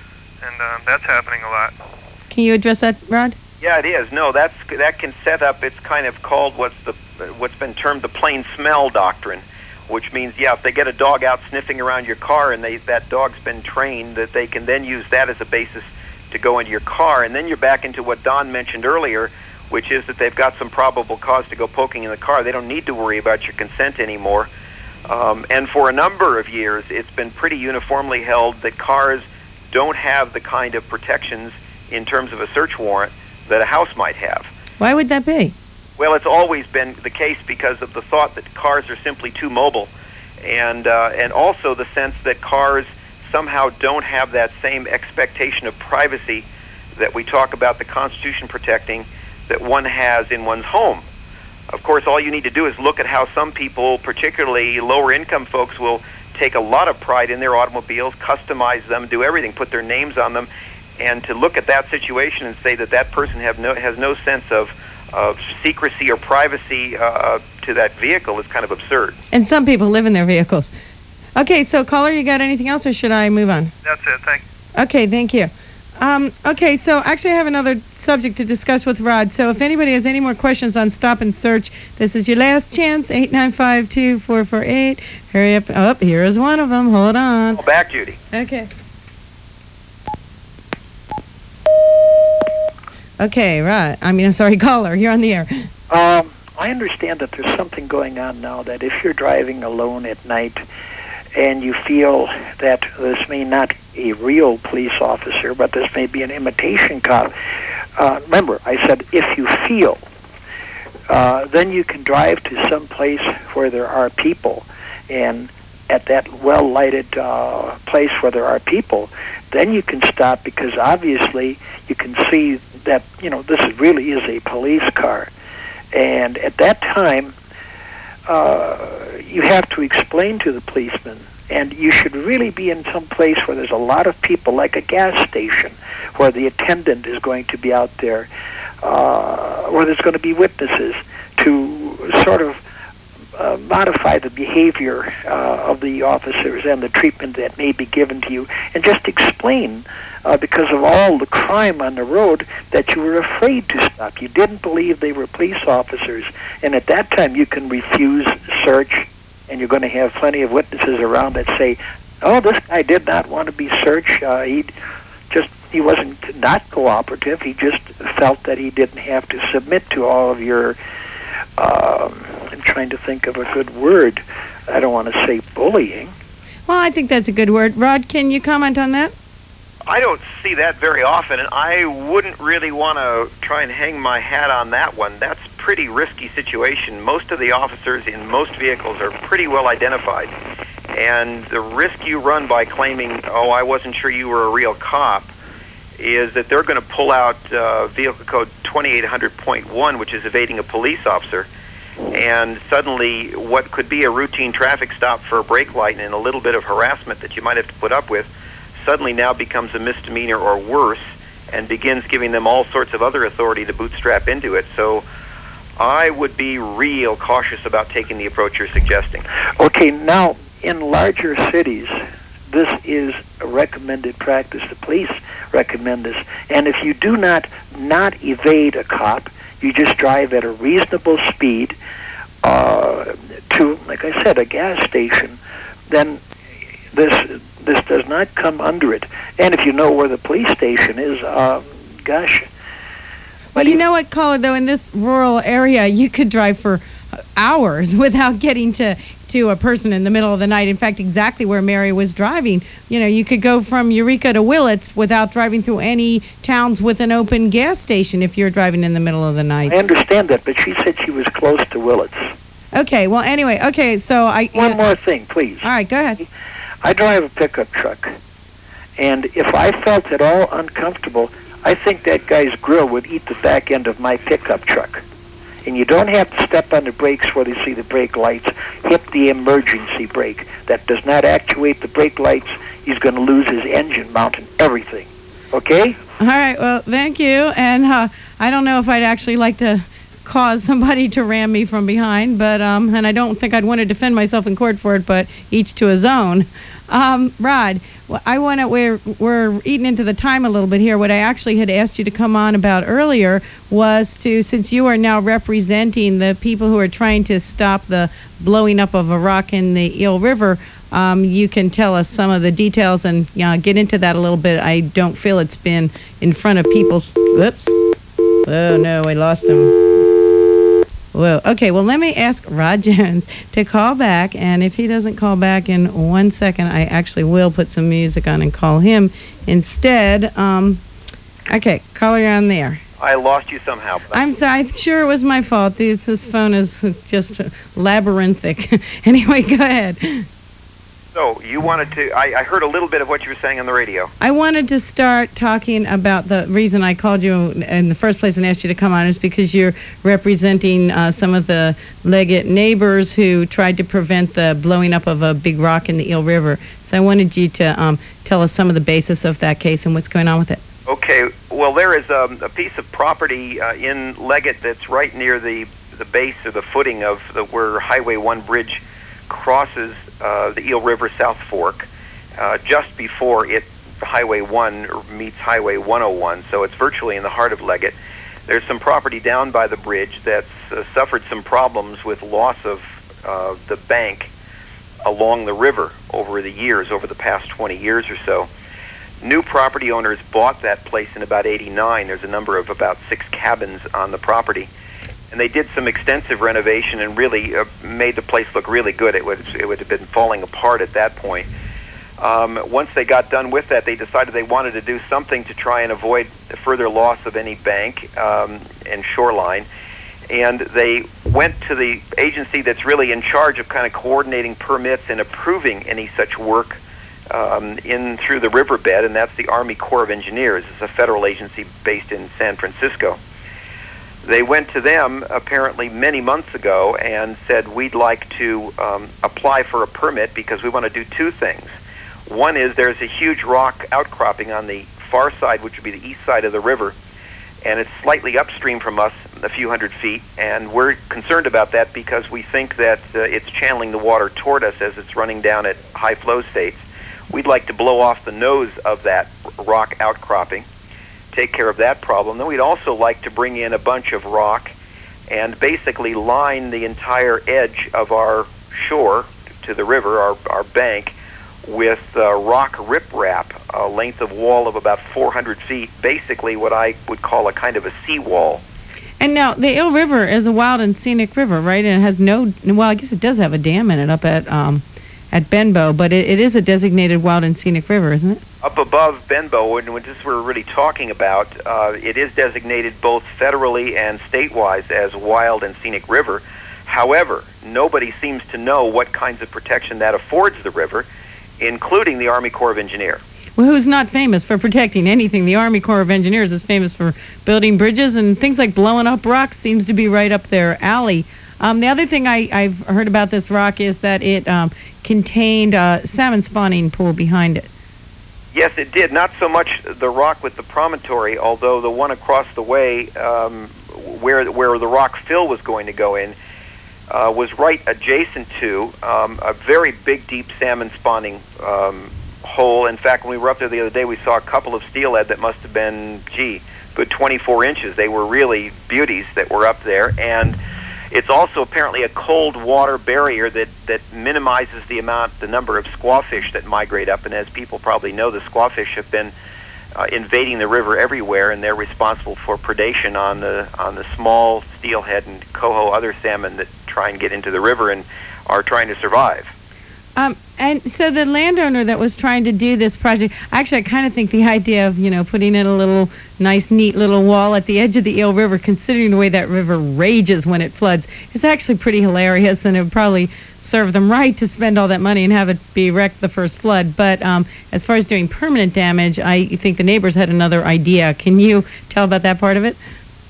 And um, that's happening a lot. Can you address that, Rod? Yeah, it is. No, that's that can set up, it's kind of called what's the what's been termed the plain smell doctrine, which means, yeah, if they get a dog out sniffing around your car and they that dog's been trained, that they can then use that as a basis to go into your car. And then you're back into what Don mentioned earlier, which is that they've got some probable cause to go poking in the car. They don't need to worry about your consent anymore. Um, and for a number of years, it's been pretty uniformly held that cars don't have the kind of protections in terms of a search warrant that a house might have. Why would that be? Well, it's always been the case because of the thought that cars are simply too mobile, and uh, and also the sense that cars somehow don't have that same expectation of privacy that we talk about the Constitution protecting that one has in one's home. Of course, all you need to do is look at how some people, particularly lower-income folks, will take a lot of pride in their automobiles, customize them, do everything, put their names on them, and to look at that situation and say that that person have no, has no sense of of secrecy or privacy uh, to that vehicle is kind of absurd. And some people live in their vehicles. Okay, so caller, you got anything else, or should I move on? That's it. Thank you. Okay, thank you. Um, okay, so actually I have another subject to discuss with Rod. So if anybody has any more questions on stop and search, this is your last chance, eight nine five, two four four eight. Hurry up. Oh, here's one of them. Hold on. Call back, Judy. Okay. Okay, right. I mean, I'm sorry, caller. You're on the air. Um, I understand that there's something going on now that if you're driving alone at night and you feel that this may not be a real police officer, but this may be an imitation cop. Uh, remember, I said if you feel, uh, then you can drive to some place where there are people, and at that well-lighted uh, place where there are people, then you can stop, because obviously you can see that, you know, this is really is a police car. And at that time, uh, you have to explain to the policeman, and you should really be in some place where there's a lot of people, like a gas station, where the attendant is going to be out there, uh, where there's going to be witnesses to sort of Uh, modify the behavior uh, of the officers and the treatment that may be given to you, and just explain, uh, because of all the crime on the road, that you were afraid to stop. You didn't believe they were police officers, and at that time you can refuse search, and you're going to have plenty of witnesses around that say, oh, this guy did not want to be searched. Uh, he just he wasn't not cooperative. He just felt that he didn't have to submit to all of your Um, I'm trying to think of a good word. I don't want to say bullying. Well, I think that's a good word. Rod, can you comment on that? I don't see that very often, and I wouldn't really want to try and hang my hat on that one. That's a pretty risky situation. Most of the officers in most vehicles are pretty well identified, and the risk you run by claiming, oh, I wasn't sure you were a real cop, is that they're going to pull out uh, vehicle code twenty-eight hundred point one, which is evading a police officer, and suddenly what could be a routine traffic stop for a brake light and a little bit of harassment that you might have to put up with suddenly now becomes a misdemeanor or worse, and begins giving them all sorts of other authority to bootstrap into it. So I would be real cautious about taking the approach you're suggesting. Okay, now, in larger cities, this is a recommended practice. The police recommend this. And if you do not not evade a cop, you just drive at a reasonable speed uh, to, like I said, a gas station, then this this does not come under it. And if you know where the police station is, um, gosh. Well, you know what, caller, though, in this rural area, you could drive for hours without getting to to a person in the middle of the night. In fact, exactly where Mary was driving. You know, you could go from Eureka to Willits without driving through any towns with an open gas station if you're driving in the middle of the night. I understand that, but she said she was close to Willits. Okay, well, anyway, okay, so I... One uh, more thing, please. All right, go ahead. I drive a pickup truck, and if I felt at all uncomfortable, I think that guy's grill would eat the back end of my pickup truck. And you don't have to step on the brakes where you see the brake lights. Hit the emergency brake. That does not actuate the brake lights. He's going to lose his engine mount and everything. Okay? All right, well, thank you. And uh, I don't know if I'd actually like to cause somebody to ram me from behind, but um, and I don't think I'd want to defend myself in court for it, but each to his own. Um, Rod, I want to, we're, we're eating into the time a little bit here. What I actually had asked you to come on about earlier was to, since you are now representing the people who are trying to stop the blowing up of a rock in the Eel River, um, you can tell us some of the details and you know, get into that a little bit. I don't feel it's been in front of people's, whoops. Oh no, I lost him. Whoa. Okay, well, let me ask Rod Jones to call back, and if he doesn't call back in one second, I actually will put some music on and call him instead. Um, okay, caller, you're on there. I lost you somehow. I'm sorry. I'm sure it was my fault. This, this phone is just labyrinthic. Anyway, go ahead. So you wanted to, I, I heard a little bit of what you were saying on the radio. I wanted to start talking about the reason I called you in the first place and asked you to come on is because you're representing uh, some of the Leggett neighbors who tried to prevent the blowing up of a big rock in the Eel River. So I wanted you to um, tell us some of the basis of that case and what's going on with it. Okay, well, there is um, a piece of property uh, in Leggett that's right near the, the base or the footing of the, where Highway one bridge crosses uh, the Eel River South Fork, uh, just before it Highway one meets Highway one oh one, so it's virtually in the heart of Leggett. There's some property down by the bridge that's uh, suffered some problems with loss of uh, the bank along the river over the years, over the past twenty years or so. New property owners bought that place in about eighty-nine. There's a number of about six cabins on the property. and they did some extensive renovation and really uh, made the place look really good. It would it would have been falling apart at that point. Um, once they got done with that, they decided they wanted to do something to try and avoid further loss of any bank um, and shoreline. And they went to the agency that's really in charge of kind of coordinating permits and approving any such work um, in through the riverbed, and that's the Army Corps of Engineers. It's a federal agency based in San Francisco. They went to them apparently many months ago and said, we'd like to um, apply for a permit because we want to do two things. One is there's a huge rock outcropping on the far side, which would be the east side of the river, and it's slightly upstream from us, a few hundred feet, and we're concerned about that because we think that uh, it's channeling the water toward us as it's running down at high flow states. We'd like to blow off the nose of that rock outcropping, take care of that problem. Then we'd also like to bring in a bunch of rock and basically line the entire edge of our shore to the river, our, our bank, with uh, rock riprap, a length of wall of about four hundred feet, basically what I would call a kind of a seawall. And now, the Eel River is a wild and scenic river, right? And it has no, well, I guess it does have a dam in it up at um, at Benbow, but it, it is a designated wild and scenic river, isn't it? Up above Benbow, and when this we're really talking about, uh, it is designated both federally and statewide as wild and scenic river. However, nobody seems to know what kinds of protection that affords the river, including the Army Corps of Engineers. Well, who's not famous for protecting anything? The Army Corps of Engineers is famous for building bridges, and things like blowing up rocks seems to be right up their alley. Um, the other thing I, I've heard about this rock is that it um, contained a salmon spawning pool behind it. Yes, it did. Not so much the rock with the promontory, although the one across the way um, where where the rock fill was going to go in uh, was right adjacent to um, a very big, deep salmon spawning um, hole. In fact, when we were up there the other day, we saw a couple of steelhead that must have been, gee, good twenty-four inches. They were really beauties that were up there, and it's also apparently a cold water barrier that, that minimizes the amount, the number of squawfish that migrate up. And as people probably know, the squawfish have been uh, invading the river everywhere, and they're responsible for predation on the on the small steelhead and coho, other salmon that try and get into the river and are trying to survive. Um, and so the landowner that was trying to do this project, actually I kind of think the idea of, you know, putting in a little nice, neat little wall at the edge of the Eel River, considering the way that river rages when it floods, is actually pretty hilarious, and it would probably serve them right to spend all that money and have it be wrecked the first flood. But um, as far as doing permanent damage, I think the neighbors had another idea. Can you tell about that part of it?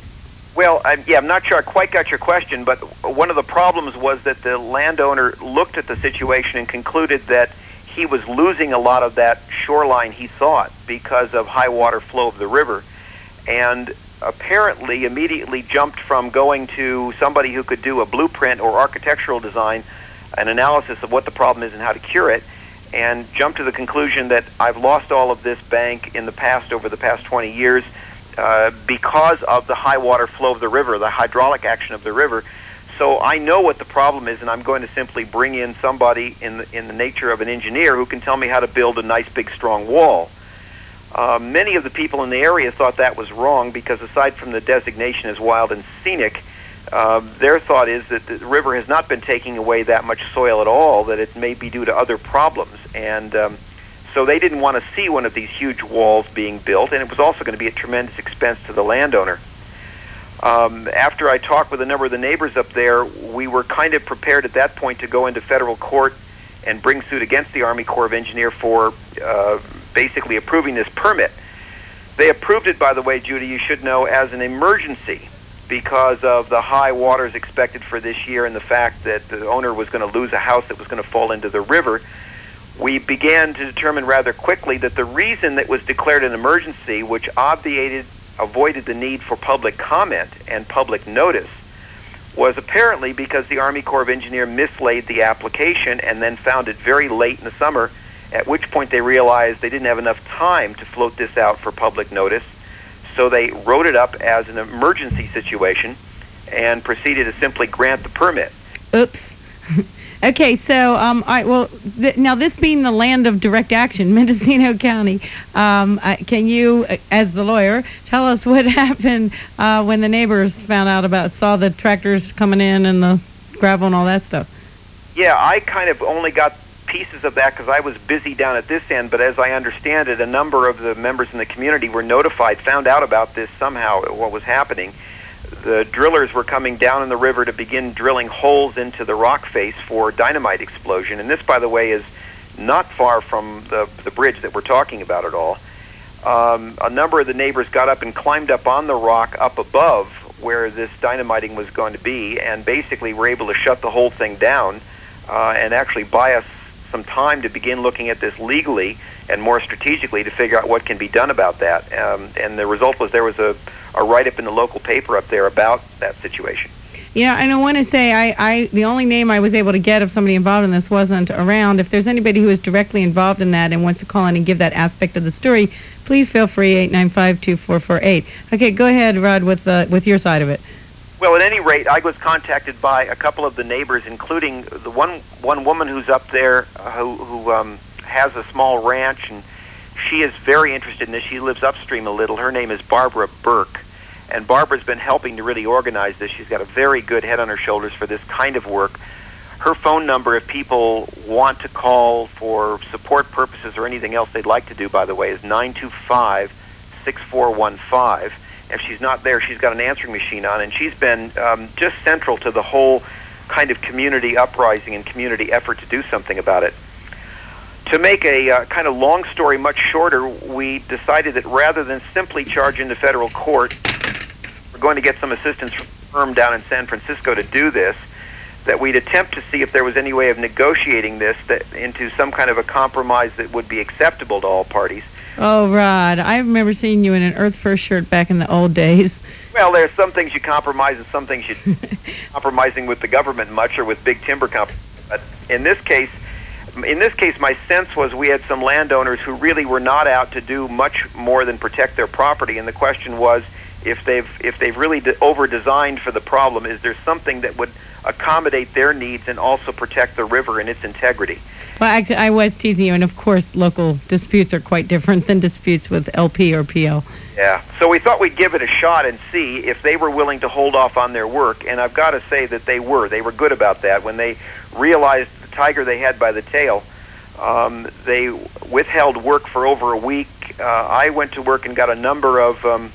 Well, I, yeah, I'm not sure I quite got your question, but one of the problems was that the landowner looked at the situation and concluded that he was losing a lot of that shoreline he thought because of high water flow of the river, and apparently immediately jumped from going to somebody who could do a blueprint or architectural design, an analysis of what the problem is and how to cure it, and jumped to the conclusion that I've lost all of this bank in the past, over the past twenty years, Uh, because of the high water flow of the river, the hydraulic action of the river. So I know what the problem is, and I'm going to simply bring in somebody in the, in the nature of an engineer who can tell me how to build a nice, big, strong wall. Uh, many of the people in the area thought that was wrong because aside from the designation as wild and scenic, uh, their thought is that the river has not been taking away that much soil at all, that it may be due to other problems. And um, So they didn't want to see one of these huge walls being built, and it was also going to be a tremendous expense to the landowner. Um, after I talked with a number of the neighbors up there, we were kind of prepared at that point to go into federal court and bring suit against the Army Corps of Engineers for uh, basically approving this permit. They approved it, by the way, Judy, you should know, as an emergency because of the high waters expected for this year and the fact that the owner was going to lose a house that was going to fall into the river. We began to determine rather quickly that the reason that was declared an emergency, which obviated, avoided the need for public comment and public notice, was apparently because the Army Corps of Engineers mislaid the application and then found it very late in the summer, at which point they realized they didn't have enough time to float this out for public notice. So they wrote it up as an emergency situation and proceeded to simply grant the permit. Oops. Okay, so um, all right, well, th- now this being the land of direct action, Mendocino County, um, uh, can you, uh, as the lawyer, tell us what happened uh, when the neighbors found out about, saw the tractors coming in and the gravel and all that stuff? Yeah, I kind of only got pieces of that because I was busy down at this end, but as I understand it, a number of the members in the community were notified, found out about this somehow, what was happening. The drillers were coming down in the river to begin drilling holes into the rock face for dynamite explosion. And this, by the way, is not far from the, the bridge that we're talking about at all. Um, a number of the neighbors got up and climbed up on the rock up above where this dynamiting was going to be, and basically were able to shut the whole thing down uh, and actually buy us some time to begin looking at this legally and more strategically to figure out what can be done about that. Um, and the result was there was a, a write-up in the local paper up there about that situation. Yeah, and I want to say I, I the only name I was able to get of somebody involved in this wasn't around. If there's anybody who is directly involved in that and wants to call in and give that aspect of the story, please feel free, eight nine five, two four four eight. Okay, go ahead, Rod, with uh, with your side of it. Well, at any rate, I was contacted by a couple of the neighbors, including the one one woman who's up there uh, who, who um, has a small ranch, and she is very interested in this. She lives upstream a little. Her name is Barbara Burke, and Barbara's been helping to really organize this. She's got a very good head on her shoulders for this kind of work. Her phone number, if people want to call for support purposes or anything else they'd like to do, by the way, is nine two five, six four one five. If she's not there, she's got an answering machine on, and she's been um, just central to the whole kind of community uprising and community effort to do something about it. To make a uh, kind of long story much shorter, we decided that rather than simply charge into federal court, we're going to get some assistance from a firm down in San Francisco to do this, that we'd attempt to see if there was any way of negotiating this that, into some kind of a compromise that would be acceptable to all parties. Oh, Rod, I remember seeing you in an Earth First shirt back in the old days. Well, there's some things you compromise and some things you compromising with the government much or with big timber companies. But in this case, in this case, my sense was we had some landowners who really were not out to do much more than protect their property, and the question was, if they've if they've really de- over-designed for the problem, is there something that would accommodate their needs and also protect the river and its integrity? Well, actually, I was teasing you, and of course, local disputes are quite different than disputes with L P or P L. Yeah, so we thought we'd give it a shot and see if they were willing to hold off on their work, and I've got to say that they were. They were good about that. When they realized the tiger they had by the tail, um, they withheld work for over a week. Uh, I went to work and got a number of um,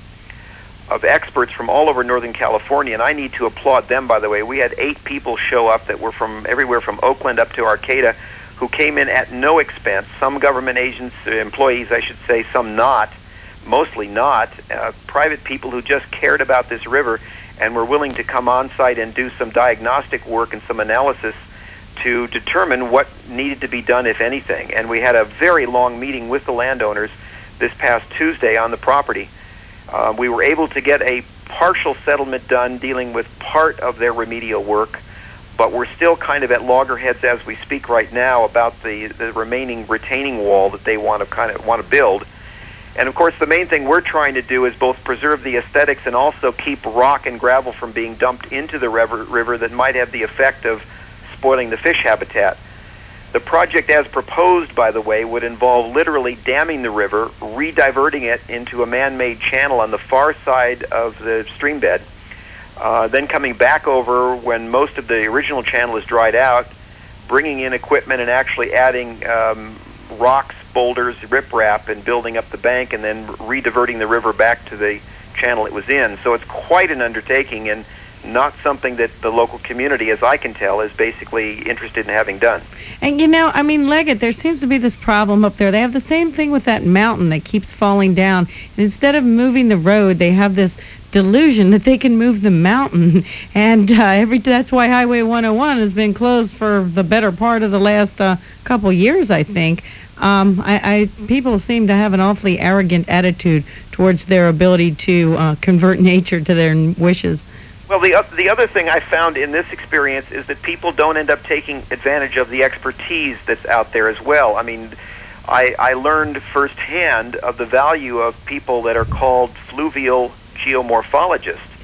of experts from all over Northern California, and I need to applaud them, by the way. We had eight people show up that were from everywhere from Oakland up to Arcata, who came in at no expense, some government agents, uh, employees, I should say, some not, mostly not, uh, private people who just cared about this river and were willing to come on site and do some diagnostic work and some analysis to determine what needed to be done, if anything. And we had a very long meeting with the landowners this past Tuesday on the property. Uh, we were able to get a partial settlement done dealing with part of their remedial work, but we're still kind of at loggerheads as we speak right now about the, the remaining retaining wall that they want to kind of want to build. And of course, the main thing we're trying to do is both preserve the aesthetics and also keep rock and gravel from being dumped into the river, river that might have the effect of spoiling the fish habitat. The project as proposed, by the way, would involve literally damming the river, re-diverting it into a man-made channel on the far side of the stream bed, Uh, then coming back over when most of the original channel is dried out, bringing in equipment and actually adding um, rocks, boulders, riprap, and building up the bank, and then re-diverting the river back to the channel it was in. So it's quite an undertaking and not something that the local community, as I can tell, is basically interested in having done. And, you know, I mean, Leggett, there seems to be this problem up there. They have the same thing with that mountain that keeps falling down. And instead of moving the road, they have this delusion that they can move the mountain, and uh, every that's why Highway one oh one has been closed for the better part of the last uh, couple years, I think. Um, I, I people seem to have an awfully arrogant attitude towards their ability to uh, convert nature to their wishes. Well, the uh, the other thing I found in this experience is that people don't end up taking advantage of the expertise that's out there as well. I mean, I, I learned firsthand of the value of people that are called fluvial geomorphologists.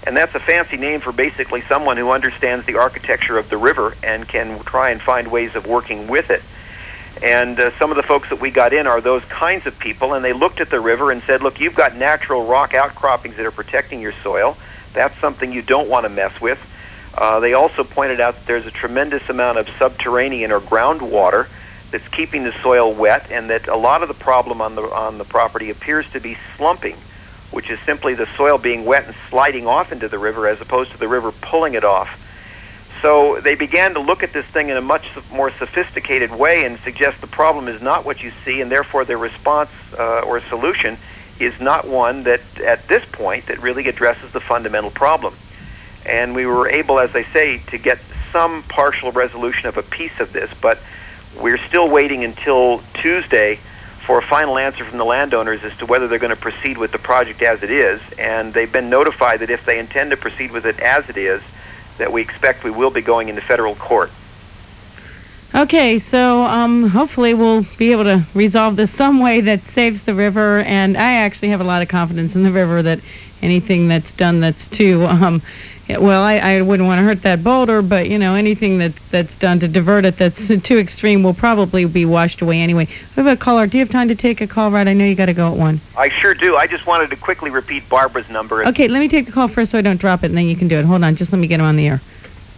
And that's a fancy name for basically someone who understands the architecture of the river and can try and find ways of working with it. And uh, some of the folks that we got in are those kinds of people, and they looked at the river and said, look, you've got natural rock outcroppings that are protecting your soil. That's something you don't want to mess with. Uh, they also pointed out that there's a tremendous amount of subterranean or groundwater that's keeping the soil wet, and that a lot of the problem on the on the property appears to be slumping, which is simply the soil being wet and sliding off into the river as opposed to the river pulling it off. So they began to look at this thing in a much more sophisticated way and suggest the problem is not what you see, and therefore their response uh, or solution is not one that, at this point, that really addresses the fundamental problem. And we were able, as I say, to get some partial resolution of a piece of this, but we're still waiting until Tuesday for a final answer from the landowners as to whether they're going to proceed with the project as it is. And they've been notified that if they intend to proceed with it as it is, that we expect we will be going into federal court. Okay, so um, hopefully we'll be able to resolve this some way that saves the river, and I actually have a lot of confidence in the river that anything that's done that's too, um, well, I, I wouldn't want to hurt that boulder, but, you know, anything that's, that's done to divert it that's too extreme will probably be washed away anyway. We have a caller. Do you have time to take a call, Rod? I know you got to go at one. I sure do. I just wanted to quickly repeat Barbara's number. Okay, let me take the call first so I don't drop it, and then you can do it. Hold on, just let me get him on the air.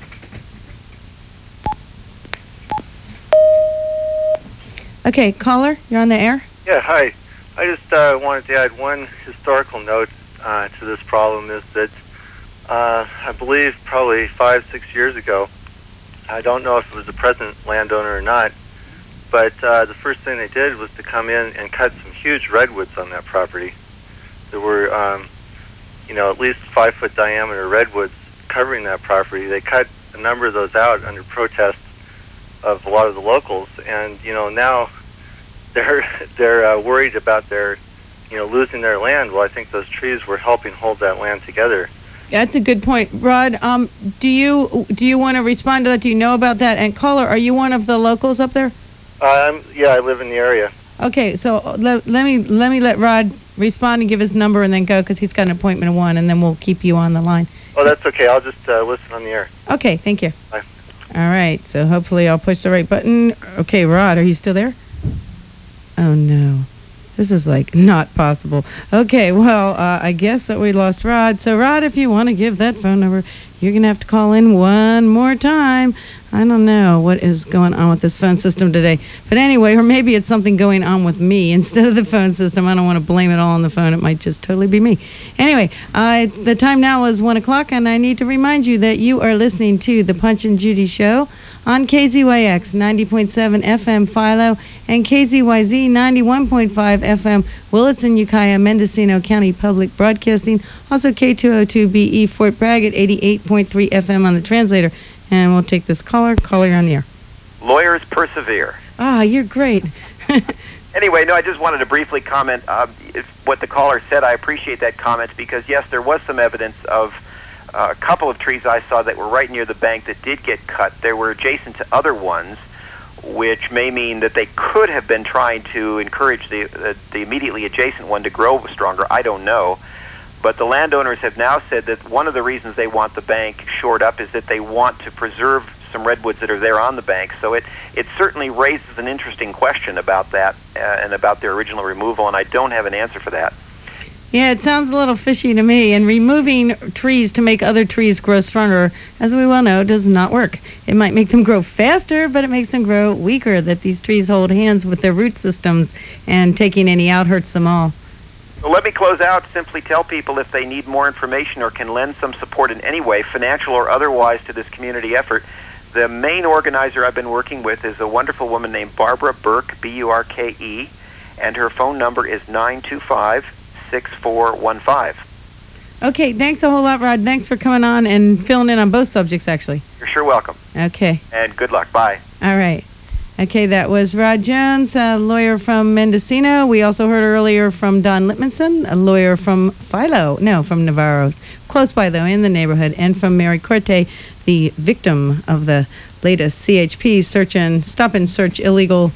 Okay, caller, you're on the air? Yeah, hi. I just uh, wanted to add one historical note uh, to this problem is that uh, I believe probably five, six years ago, I don't know if it was the present landowner or not, but uh, the first thing they did was to come in and cut some huge redwoods on that property. There were, um, you know, at least five-foot diameter redwoods covering that property. They cut a number of those out under protest of a lot of the locals, and you know now they're they're uh, worried about their you know losing their land. Well, I think those trees were helping hold that land together. That's a good point, Rod. Um, do you do you want to respond to that? Do you know about that? And caller, are you one of the locals up there? Uh, I'm, yeah, I live in the area. Okay, so let, let me let me let Rod respond and give his number and then go because he's got an appointment at one, and then we'll keep you on the line. Oh, that's okay. I'll just uh, listen on the air. Okay, thank you. Bye. All right, so hopefully I'll push the right button. Okay, Rod, are you still there? Oh, no. This is, like, not possible. Okay, well, uh, I guess that we lost Rod. So, Rod, if you want to give that phone number, you're going to have to call in one more time. I don't know what is going on with this phone system today. But anyway, or maybe it's something going on with me instead of the phone system. I don't want to blame it all on the phone. It might just totally be me. Anyway, uh, the time now is one o'clock, and I need to remind you that you are listening to The Punch and Judy Show on K Z Y X ninety point seven F M Philo and K Z Y Z ninety-one point five F M Willitson, Ukiah, Mendocino County Public Broadcasting. Also K two oh two B E Fort Bragg at eighty-eight point three F M on the translator. And we'll take this caller. Caller, you're on the air. Lawyers persevere. Ah, you're great. Anyway, no, I just wanted to briefly comment uh, if what the caller said. I appreciate that comment because, yes, there was some evidence of uh, a couple of trees I saw that were right near the bank that did get cut. They were adjacent to other ones, which may mean that they could have been trying to encourage the, the, the immediately adjacent one to grow stronger. I don't know. But the landowners have now said that one of the reasons they want the bank shored up is that they want to preserve some redwoods that are there on the bank. So it, it certainly raises an interesting question about that uh, and about their original removal, and I don't have an answer for that. Yeah, it sounds a little fishy to me. And removing trees to make other trees grow stronger, as we well know, does not work. It might make them grow faster, but it makes them grow weaker, that these trees hold hands with their root systems, and taking any out hurts them all. So let me close out, simply tell people if they need more information or can lend some support in any way, financial or otherwise, to this community effort. The main organizer I've been working with is a wonderful woman named Barbara Burke, B U R K E, and her phone number is nine two five, six four one five. Okay, thanks a whole lot, Rod. Thanks for coming on and filling in on both subjects, actually. You're sure welcome. Okay. And good luck. Bye. All right. Okay, that was Rod Jones, a lawyer from Mendocino. We also heard earlier from Don Littmanson, a lawyer from Philo, no, from Navarro, close by, though, in the neighborhood, and from Mary Corte, the victim of the latest C H P search and stop and search illegal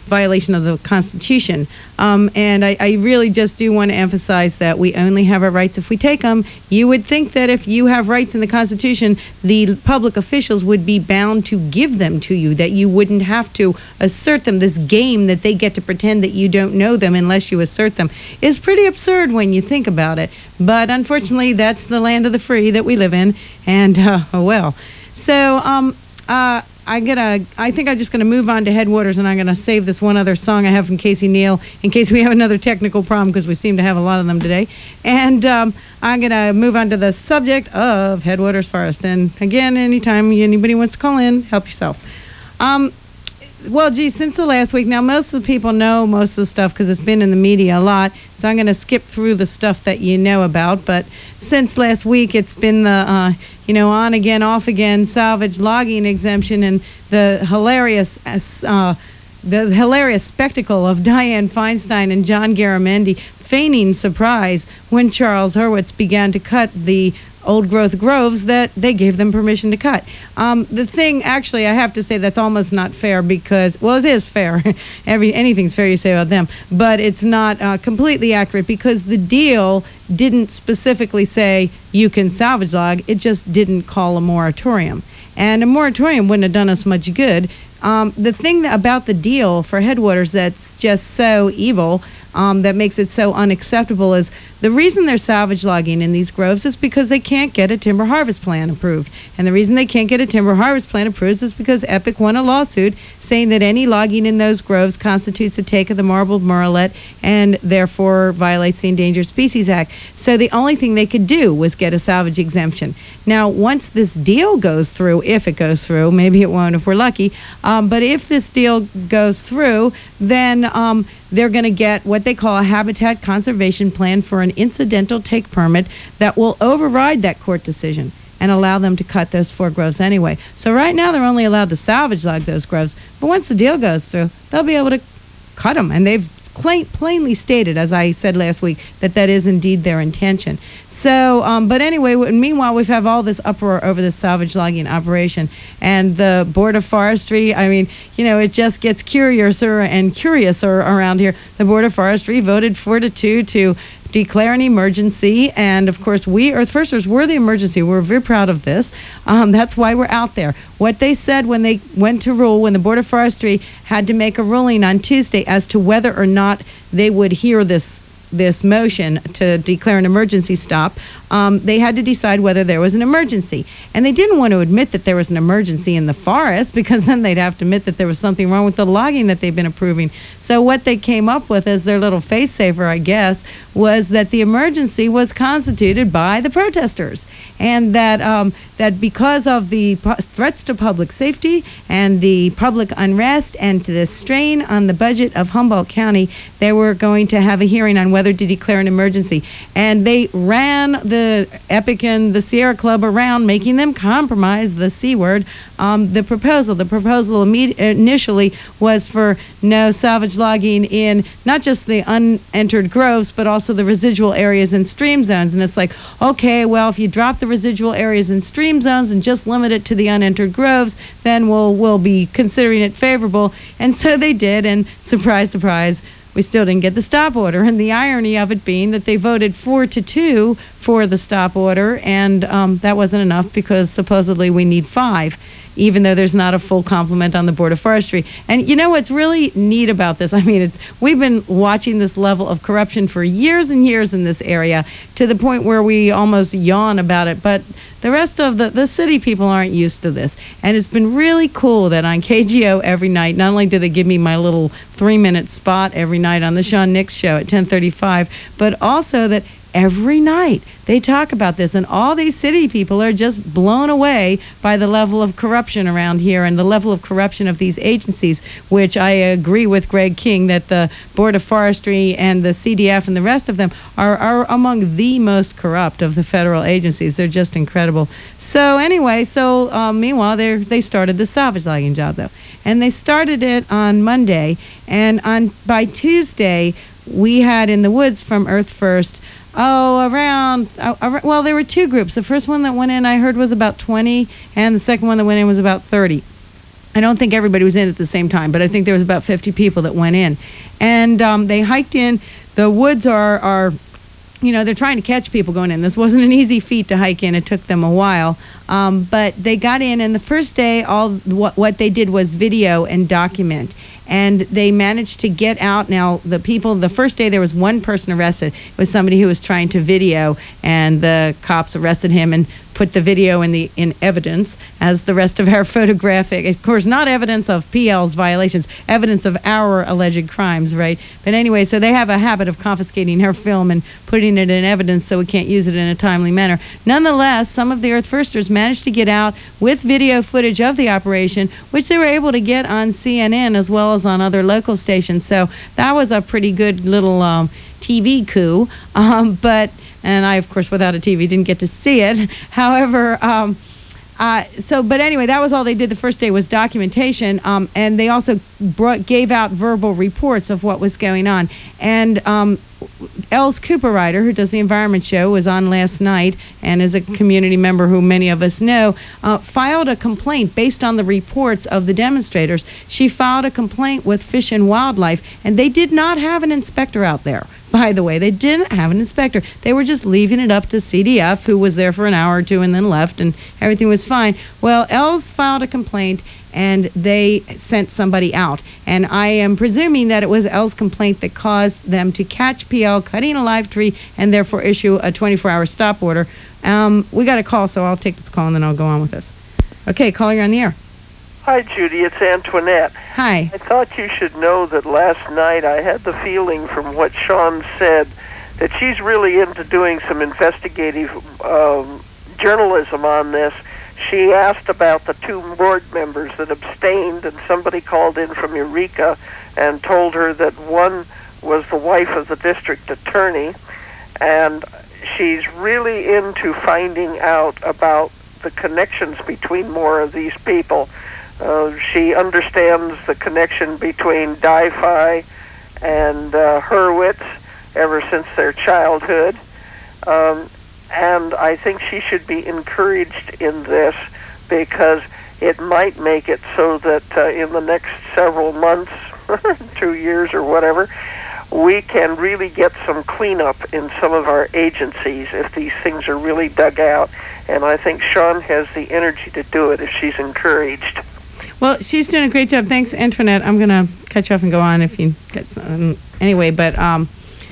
violation of the Constitution. Um, and I, I really just do want to emphasize that we only have our rights if we take them. You would think that if you have rights in the Constitution, the public officials would be bound to give them to you, that you wouldn't have to assert them. This game that they get to pretend that you don't know them unless you assert them is pretty absurd when you think about it. But unfortunately, that's the land of the free that we live in, and uh, oh well. So, um, uh, I'm gonna. I think I'm just gonna move on to Headwaters, and I'm gonna save this one other song I have from Casey Neal in case we have another technical problem, because we seem to have a lot of them today. And um, I'm gonna move on to the subject of Headwaters Forest. And again, anytime anybody wants to call in, help yourself. Um, well, gee, since the last week, now most of the people know most of the stuff because it's been in the media a lot. So I'm gonna skip through the stuff that you know about. But since last week, it's been the uh, you know, on again, off again, salvage logging exemption, and the hilarious, uh, the hilarious spectacle of Dianne Feinstein and John Garamendi feigning surprise when Charles Hurwitz began to cut the old-growth groves that they gave them permission to cut. Um, the thing, actually, I have to say that's almost not fair because, well, it is fair. Every anything's fair you say about them, but it's not uh, completely accurate because the deal didn't specifically say you can salvage log. It just didn't call a moratorium, and a moratorium wouldn't have done us much good. Um, the thing that, about the deal for Headwaters that's just so evil, um, that makes it so unacceptable, is the reason they're salvage logging in these groves is because they can't get a timber harvest plan approved. And the reason they can't get a timber harvest plan approved is because EPIC won a lawsuit saying that any logging in those groves constitutes a take of the marbled murrelet and therefore violates the Endangered Species Act. So the only thing they could do was get a salvage exemption. Now, once this deal goes through, if it goes through, maybe it won't if we're lucky, um, but if this deal goes through, then um, they're going to get what they call a habitat conservation plan for an incidental take permit that will override that court decision and allow them to cut those four groves anyway. So right now they're only allowed to salvage log those groves, but once the deal goes through, they'll be able to cut them, and they've plain, plainly stated, as I said last week, that that is indeed their intention. So, um, but anyway, w- meanwhile, we've have all this uproar over this salvage logging operation, and the Board of Forestry, I mean, you know, it just gets curiouser and curiouser around here. The Board of Forestry voted four to two to declare an emergency, and of course we Earth Firsters were the emergency. We're very proud of this. Um, that's why we're out there. What they said when they went to rule, when the Board of Forestry had to make a ruling on Tuesday as to whether or not they would hear this this motion to declare an emergency stop, um, they had to decide whether there was an emergency. And they didn't want to admit that there was an emergency in the forest, because then they'd have to admit that there was something wrong with the logging that they've been approving. So what they came up with as their little face saver, I guess, was that the emergency was constituted by the protesters. And that um, that because of the pu- threats to public safety and the public unrest and to the strain on the budget of Humboldt County, they were going to have a hearing on whether to declare an emergency. And they ran the EPIC and the Sierra Club around, making them compromise the C word. Um, the proposal, the proposal imme- initially was for no salvage logging in not just the unentered groves, but also the residual areas and stream zones. And it's like, okay, well, if you drop the residual areas and stream zones and just limit it to the unentered groves, then we'll we'll be considering it favorable. And so they did, and surprise, surprise, we still didn't get the stop order. And the irony of it being that they voted four to two for the stop order, and um, that wasn't enough because supposedly we need five, even though there's not a full complement on the Board of Forestry. And you know what's really neat about this? I mean, it's we've been watching this level of corruption for years and years in this area, to the point where we almost yawn about it. But the rest of the, the city people aren't used to this. And it's been really cool that on K G O every night, not only do they give me my little three-minute spot every night on the Sean Nix Show at ten thirty-five, but also that every night they talk about this, and all these city people are just blown away by the level of corruption around here and the level of corruption of these agencies, which I agree with Greg King that the Board of Forestry and the C D F and the rest of them are, are among the most corrupt of the federal agencies. They're just incredible. So anyway, so um, meanwhile, they they started the salvage logging job, though. And they started it on Monday, and on by Tuesday, we had in the woods from Earth First, Oh, around, uh, ar- well, there were two groups. The first one that went in, I heard, was about twenty, and the second one that went in was about thirty. I don't think everybody was in at the same time, but I think there was about fifty people that went in. And um, they hiked in. The woods are, are, you know, they're trying to catch people going in. This wasn't an easy feat to hike in. It took them a while. Um, but they got in, and the first day, all what, what they did was video and document. And they managed to get out. Now, the people, the first day there was one person arrested. It was somebody who was trying to video, and the cops arrested him and put the video in the in evidence, as the rest of our photographic, of course, not evidence of P L's violations, evidence of our alleged crimes, right? But anyway, so they have a habit of confiscating our film and putting it in evidence so we can't use it in a timely manner. Nonetheless, some of the Earth Firsters managed to get out with video footage of the operation, which they were able to get on C N N as well as on other local stations. So that was a pretty good little um, T V coup. Um, but and I, of course, without a T V, didn't get to see it. However, um, uh, so, but anyway, that was all they did the first day was documentation, um, and they also brought, gave out verbal reports of what was going on. And um, Els Cooperrider, who does the Environment Show, was on last night and is a community member who many of us know, uh, filed a complaint based on the reports of the demonstrators. She filed a complaint with Fish and Wildlife, and they did not have an inspector out there. By the way, they didn't have an inspector. They were just leaving it up to C D F, who was there for an hour or two and then left, and everything was fine. Well, Els filed a complaint, and they sent somebody out. And I am presuming that it was Els' complaint that caused them to catch P L cutting a live tree and therefore issue a twenty-four hour stop order. Um, we got a call, so I'll take this call and then I'll go on with this. Okay, caller, you're on the air. Hi, Judy. It's Antoinette. Hi. I thought you should know that last night I had the feeling from what Sean said that she's really into doing some investigative um, journalism on this. She asked about the two board members that abstained, and somebody called in from Eureka and told her that one was the wife of the district attorney, and she's really into finding out about the connections between more of these people. Uh, she understands the connection between Di-Fi and uh, Hurwitz ever since their childhood. Um, and I think she should be encouraged in this because it might make it so that uh, in the next several months, two years or whatever, we can really get some cleanup in some of our agencies if these things are really dug out. And I think Sean has the energy to do it if she's encouraged. Well, she's doing a great job. Thanks, Antoinette. I'm going to cut you off and go on if you get some. Anyway, but um,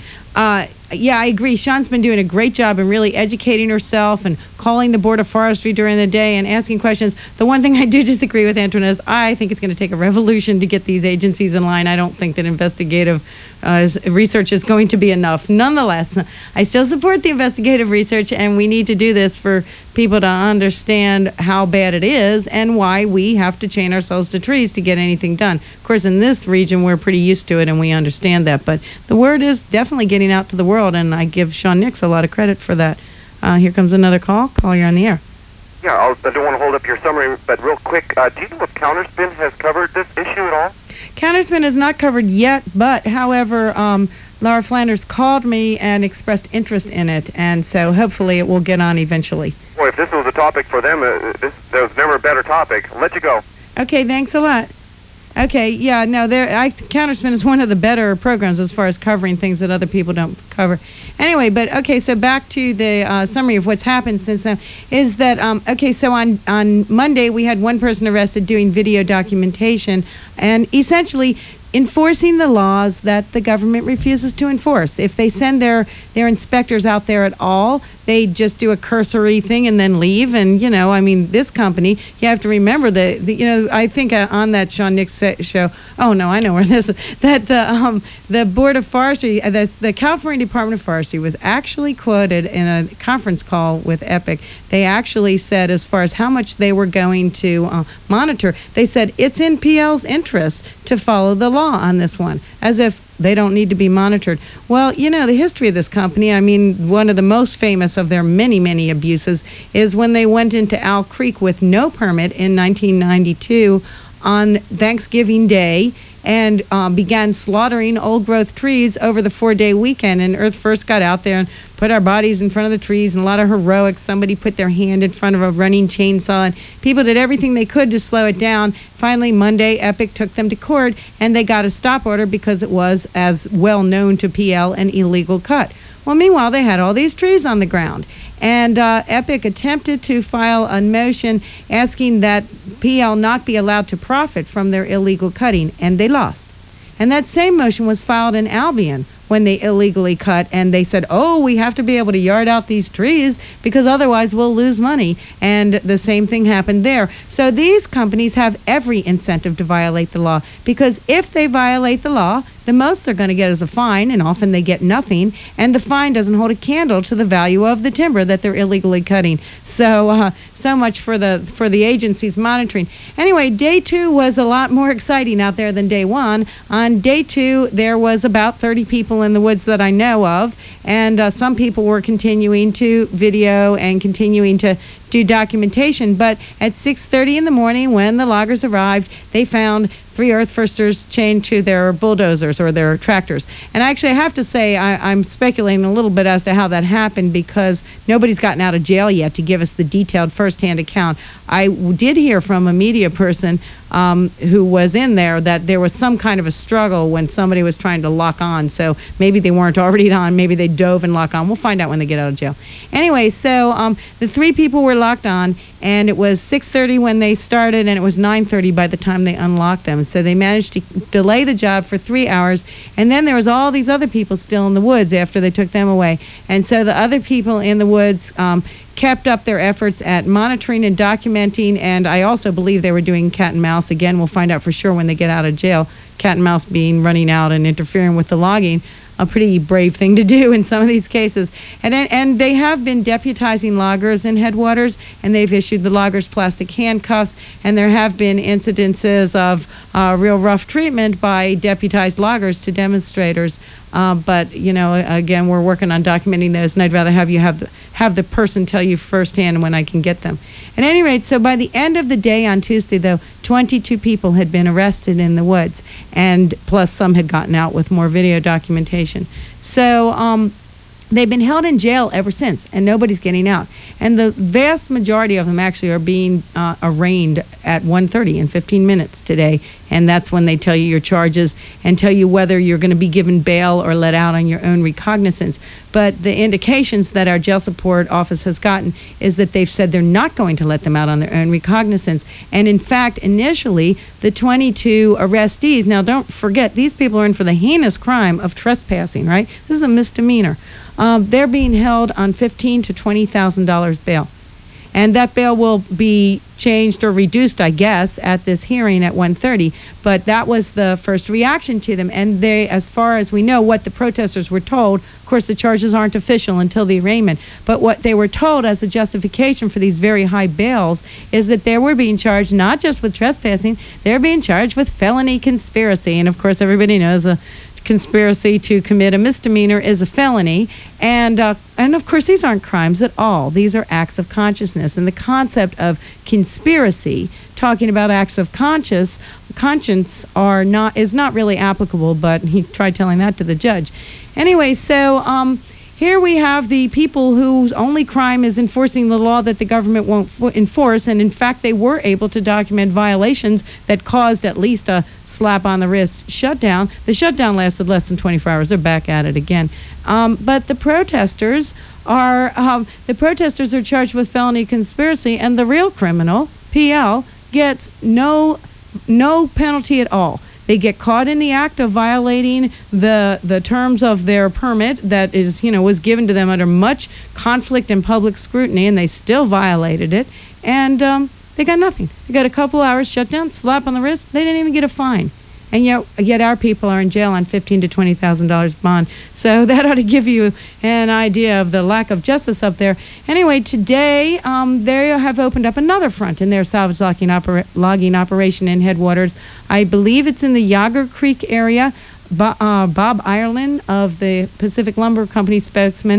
uh, yeah, I agree. Sean's been doing a great job in really educating herself and calling the Board of Forestry during the day and asking questions. The one thing I do disagree with Antoinette is I think it's going to take a revolution to get these agencies in line. I don't think that investigative uh, research is going to be enough. Nonetheless, I still support the investigative research, and we need to do this for people to understand how bad it is and why we have to chain ourselves to trees to get anything done. Of course, in this region, we're pretty used to it, and we understand that. But the word is definitely getting out to the world, and I give Sean Nix a lot of credit for that. Uh, here comes another call. Call, you're on the air. Yeah, I'll, I don't want to hold up your summary, but real quick, uh, do you know if Counterspin has covered this issue at all? Counterspin is not covered yet, but, however, um, Laura Flanders called me and expressed interest in it, and so hopefully it will get on eventually. Boy, if this was a topic for them, uh, this, there was never a better topic. I'll let you go. Okay, thanks a lot. Okay, yeah, no, there. I Counterspin is one of the better programs as far as covering things that other people don't cover. Anyway, but okay, so back to the uh, summary of what's happened since then is that um, okay, so on on Monday we had one person arrested doing video documentation and essentially enforcing the laws that the government refuses to enforce. If they send their their inspectors out there at all, they just do a cursory thing and then leave. And, you know, I mean, this company, you have to remember that, the, you know, I think uh, on that Sean Nix show, oh, no, I know where this is, that uh, um, the Board of Forestry, uh, the, the California Department of Forestry was actually quoted in a conference call with EPIC. They actually said, as far as how much they were going to uh, monitor, they said it's in P L's interest to follow the law on this one, as if they don't need to be monitored. Well, you know, the history of this company, I mean, one of the most famous of their many, many abuses is when they went into Owl Creek with no permit in nineteen ninety-two on Thanksgiving Day and um, began slaughtering old-growth trees over the four-day weekend. And Earth First got out there and put our bodies in front of the trees, and a lot of heroics. Somebody put their hand in front of a running chainsaw, and people did everything they could to slow it down. Finally, Monday, Epic took them to court, and they got a stop order because it was, as well known to P L, an illegal cut. Well, meanwhile, they had all these trees on the ground. And uh, Epic attempted to file a motion asking that P L not be allowed to profit from their illegal cutting, and they lost. And that same motion was filed in Albion when they illegally cut, and they said, oh, we have to be able to yard out these trees because otherwise we'll lose money. And the same thing happened there. So these companies have every incentive to violate the law, because if they violate the law, the most they're going to get is a fine, and often they get nothing, and the fine doesn't hold a candle to the value of the timber that they're illegally cutting. So uh, so much for the for the agencies monitoring. Anyway, day two was a lot more exciting out there than day one. On day two, there was about thirty people in the woods that I know of, and uh, some people were continuing to video and continuing to do documentation. But at six thirty in the morning, when the loggers arrived, they found three Earth Firsters chained to their bulldozers or their tractors. And actually, I have to say, I, I'm speculating a little bit as to how that happened, because nobody's gotten out of jail yet to give us the detailed first-hand account. I w- did hear from a media person um, who was in there that there was some kind of a struggle when somebody was trying to lock on. So maybe they weren't already on. Maybe they dove and locked on. We'll find out when they get out of jail. Anyway, so um, the three people were locked on, and it was six thirty when they started, and it was nine thirty by the time they unlocked them. So they managed to delay the job for three hours, and then there was all these other people still in the woods after they took them away. And so the other people in the woods um, kept up their efforts at monitoring and documenting, and I also believe they were doing cat and mouse. Again, we'll find out for sure when they get out of jail. Cat and mouse being running out and interfering with the logging, a pretty brave thing to do in some of these cases. And and they have been deputizing loggers in Headwaters, and they've issued the loggers plastic handcuffs, and there have been incidences of uh, real rough treatment by deputized loggers to demonstrators. Uh, but, you know, again, we're working on documenting those, and I'd rather have you have the, have the person tell you firsthand when I can get them. At any rate, so by the end of the day on Tuesday, though, twenty-two people had been arrested in the woods, and plus some had gotten out with more video documentation. So um, they've been held in jail ever since, and nobody's getting out. And the vast majority of them actually are being uh, arraigned at one thirty in fifteen minutes today, and that's when they tell you your charges and tell you whether you're going to be given bail or let out on your own recognizance. But the indications that our jail support office has gotten is that they've said they're not going to let them out on their own recognizance. And in fact, initially, the twenty-two arrestees, now don't forget, these people are in for the heinous crime of trespassing, right? This is a misdemeanor. Um, they're being held on fifteen thousand to twenty thousand dollars bail. And that bail will be changed or reduced, I guess, at this hearing at one thirty. But that was the first reaction to them. And they, as far as we know, what the protesters were told, of course, the charges aren't official until the arraignment, but what they were told as a justification for these very high bails is that they were being charged not just with trespassing, they're being charged with felony conspiracy. And, of course, everybody knows a conspiracy to commit a misdemeanor is a felony, and uh, and of course these aren't crimes at all. These are acts of consciousness, and the concept of conspiracy, talking about acts of conscious conscience, are not is not really applicable. But he tried telling that to the judge. Anyway, so um, here we have the people whose only crime is enforcing the law that the government won't f- enforce, and in fact they were able to document violations that caused at least a slap on the wrist shutdown. The shutdown lasted less than twenty-four hours. They're back at it again. Um, but the protesters are um, the protesters are charged with felony conspiracy, and the real criminal, P L, gets no no penalty at all. They get caught in the act of violating the the terms of their permit that is, you know, was given to them under much conflict and public scrutiny, and they still violated it. And um, they got nothing. They got a couple hours shut down, slap on the wrist. They didn't even get a fine. And yet, yet our people are in jail on fifteen to twenty thousand dollars bond. So that ought to give you an idea of the lack of justice up there. Anyway, today um, they have opened up another front in their salvage logging, opera- logging operation in Headwaters. I believe it's in the Yager Creek area. Bo- uh, Bob Ireland of the Pacific Lumber Company spokesman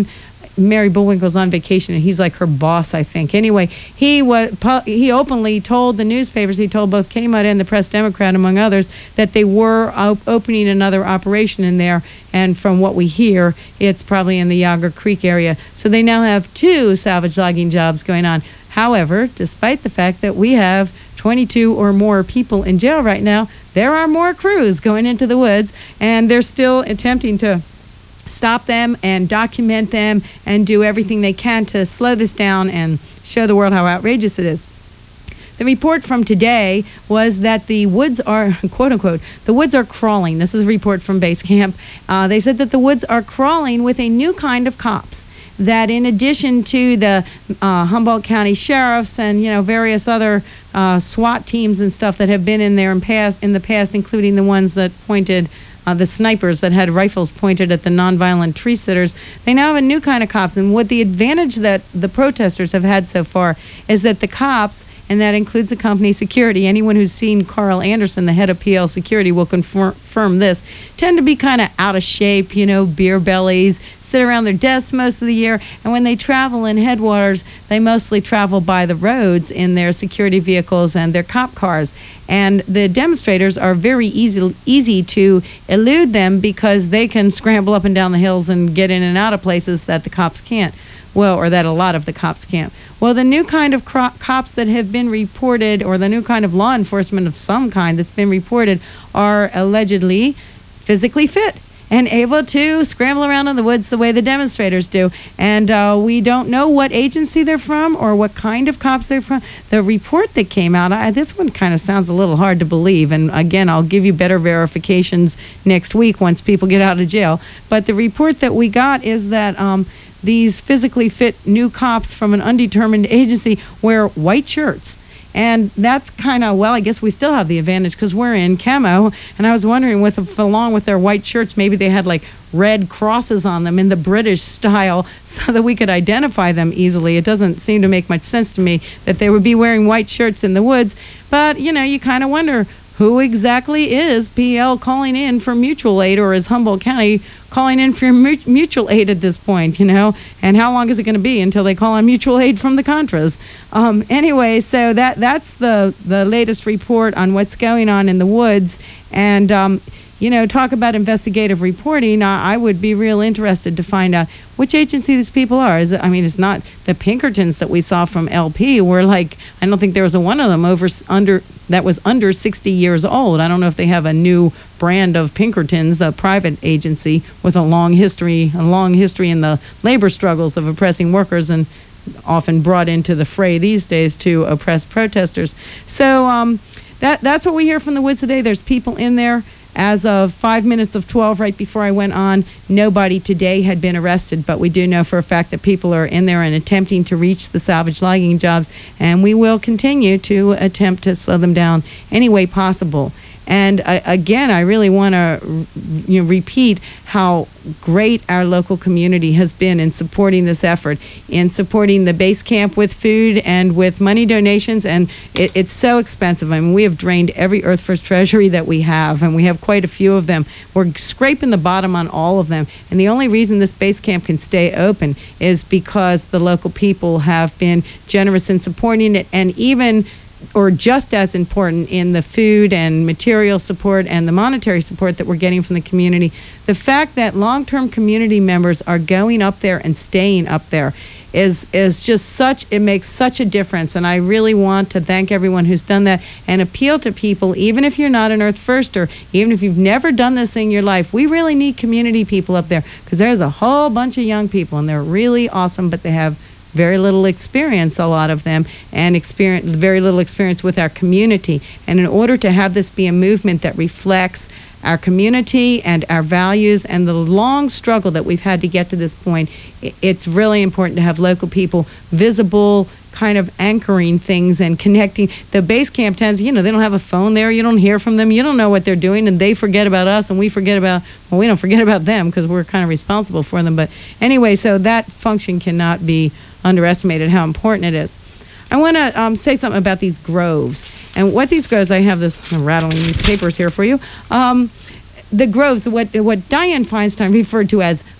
Mary Bullwinkle's on vacation, and he's like her boss, I think. Anyway, he was he openly told the newspapers, he told both K-Mud and the Press Democrat, among others, that they were op- opening another operation in there. And from what we hear, it's probably in the Yager Creek area. So they now have two salvage logging jobs going on. However, despite the fact that we have twenty-two or more people in jail right now, there are more crews going into the woods, and they're still attempting to stop them and document them and do everything they can to slow this down and show the world how outrageous it is. The report from today was that the woods are, quote unquote, the woods are crawling. This is a report from base camp. Uh, they said that the woods are crawling with a new kind of cops. That in addition to the uh, Humboldt County sheriffs and, you know, various other uh, SWAT teams and stuff that have been in there in past in the past, including the ones that pointed, uh, the snipers that had rifles pointed at the nonviolent tree sitters, they now have a new kind of cops. And what the advantage that the protesters have had so far is that the cops, and that includes the company security, anyone who's seen Carl Anderson, the head of P L Security, will confirm, confirm this, tend to be kind of out of shape, you know, beer bellies, sit around their desks most of the year, and when they travel in headwaters, they mostly travel by the roads in their security vehicles and their cop cars. And the demonstrators are very easy, easy to elude them because they can scramble up and down the hills and get in and out of places that the cops can't. Well, or that a lot of the cops can't. Well, the new kind of cro- cops that have been reported, or the new kind of law enforcement of some kind that's been reported, are allegedly physically fit and able to scramble around in the woods the way the demonstrators do. And uh, we don't know what agency they're from or what kind of cops they're from. The report that came out, I, this one kind of sounds a little hard to believe. And again, I'll give you better verifications next week once people get out of jail. But the report that we got is that um, these physically fit new cops from an undetermined agency wear white shirts. And that's kind of, well, I guess we still have the advantage because we're in camo. And I was wondering, with along with their white shirts, maybe they had like red crosses on them in the British style so that we could identify them easily. It doesn't seem to make much sense to me that they would be wearing white shirts in the woods. But, you know, you kind of wonder, who exactly is P L calling in for mutual aid, or is Humboldt County calling in for mu- mutual aid at this point, you know? And how long is it going to be until they call on mutual aid from the Contras? Um, anyway, so that that's the, the latest report on what's going on in the woods. And, um, you know, talk about investigative reporting, I, I would be real interested to find out which agency these people are. Is it, I mean, it's not the Pinkertons that we saw from L P. Were like, I don't think there was a one of them over under that was under sixty years old. I don't know if they have a new brand of Pinkertons, a private agency with a long history, a long history in the labor struggles of oppressing workers and often brought into the fray these days to oppress protesters. So um, that that's what we hear from the woods today. There's people in there. As of five minutes of twelve, right before I went on, nobody today had been arrested, but we do know for a fact that people are in there and attempting to reach the salvage logging jobs, and we will continue to attempt to slow them down any way possible. And uh, again, I really want to you know, repeat how great our local community has been in supporting this effort, in supporting the base camp with food and with money donations. And it, it's so expensive. I mean, we have drained every Earth First treasury that we have, and we have quite a few of them. We're scraping the bottom on all of them. And the only reason this base camp can stay open is because the local people have been generous in supporting it, and even or just as important in the food and material support and the monetary support that we're getting from the community. The fact that long-term community members are going up there and staying up there is is just such, it makes such a difference. And I really want to thank everyone who's done that and appeal to people, even if you're not an Earth Firster, even if you've never done this in your life, we really need community people up there, because there's a whole bunch of young people and they're really awesome, but they have very little experience, a lot of them, and experience very little experience with our community. And in order to have this be a movement that reflects our community and our values and the long struggle that we've had to get to this point, it's really important to have local people visible, kind of anchoring things and connecting. The base camp tends, you know, they don't have a phone there. You don't hear from them. You don't know what they're doing, and they forget about us, and we forget about, well, we don't forget about them because we're kind of responsible for them. But anyway, so that function cannot be underestimated, how important it is. I want to um, say something about these groves. And what these groves, I have this, I'm rattling these papers here for you. Um, the groves, what what Dianne Feinstein referred to as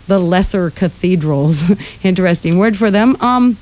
the lesser cathedrals. Interesting word for them. Um,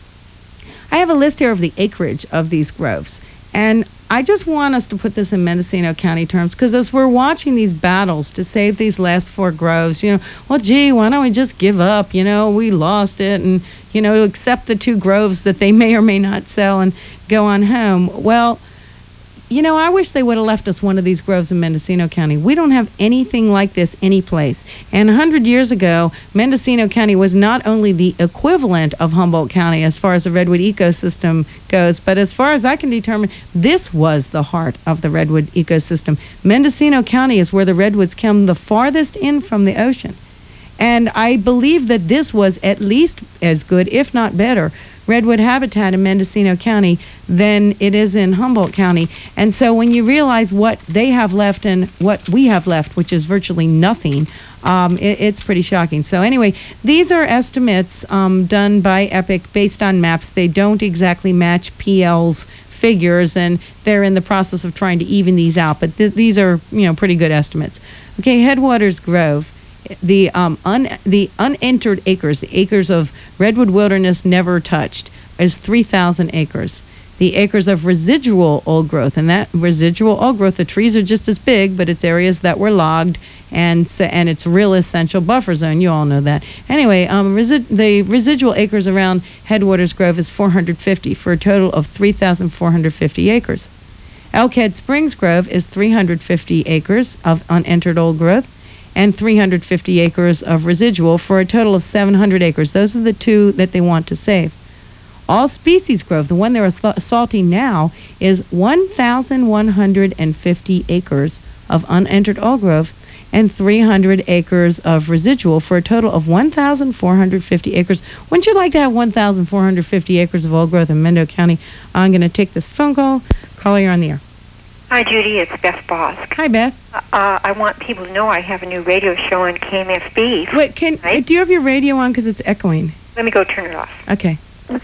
I have a list here of the acreage of these groves, and I just want us to put this in Mendocino County terms, because as we're watching these battles to save these last four groves, you know, well, gee, why don't we just give up? You know, we lost it, and, you know, accept the two groves that they may or may not sell and go on home. Well, you know, I wish they would have left us one of these groves in Mendocino County. We don't have anything like this anyplace. And a hundred years ago, Mendocino County was not only the equivalent of Humboldt County as far as the redwood ecosystem goes, but as far as I can determine, this was the heart of the redwood ecosystem. Mendocino County is where the redwoods come the farthest in from the ocean. And I believe that this was at least as good, if not better, redwood habitat in Mendocino County than it is in Humboldt County. And so when you realize what they have left and what we have left, which is virtually nothing, um, it, it's pretty shocking. So anyway, these are estimates um, done by EPIC based on maps. They don't exactly match P L's figures, and they're in the process of trying to even these out. But th- these are, you know, pretty good estimates. Okay, Headwaters Grove. The um un the unentered acres, the acres of redwood wilderness never touched, is three thousand acres. The acres of residual old growth, and that residual old growth, the trees are just as big, but it's areas that were logged, and and it's real essential buffer zone. You all know that. Anyway, um, resi- the residual acres around Headwaters Grove is four hundred fifty for a total of three thousand four hundred fifty acres. Elkhead Springs Grove is three hundred fifty acres of unentered old growth, and three hundred fifty acres of residual for a total of seven hundred acres. Those are the two that they want to save. All Species Grove, the one they're assaulting now, is one thousand one hundred fifty acres of unentered old growth and three hundred acres of residual for a total of one thousand four hundred fifty acres. Wouldn't you like to have one thousand four hundred fifty acres of old growth in Mendo County? I'm going to take this phone call. Caller, you're on the air. Hi, Judy. It's Beth Bosk. Hi, Beth. Uh, I want people to know I have a new radio show on K M F B. Wait, can right? do you have your radio on? Because it's echoing. Let me go turn it off. Okay.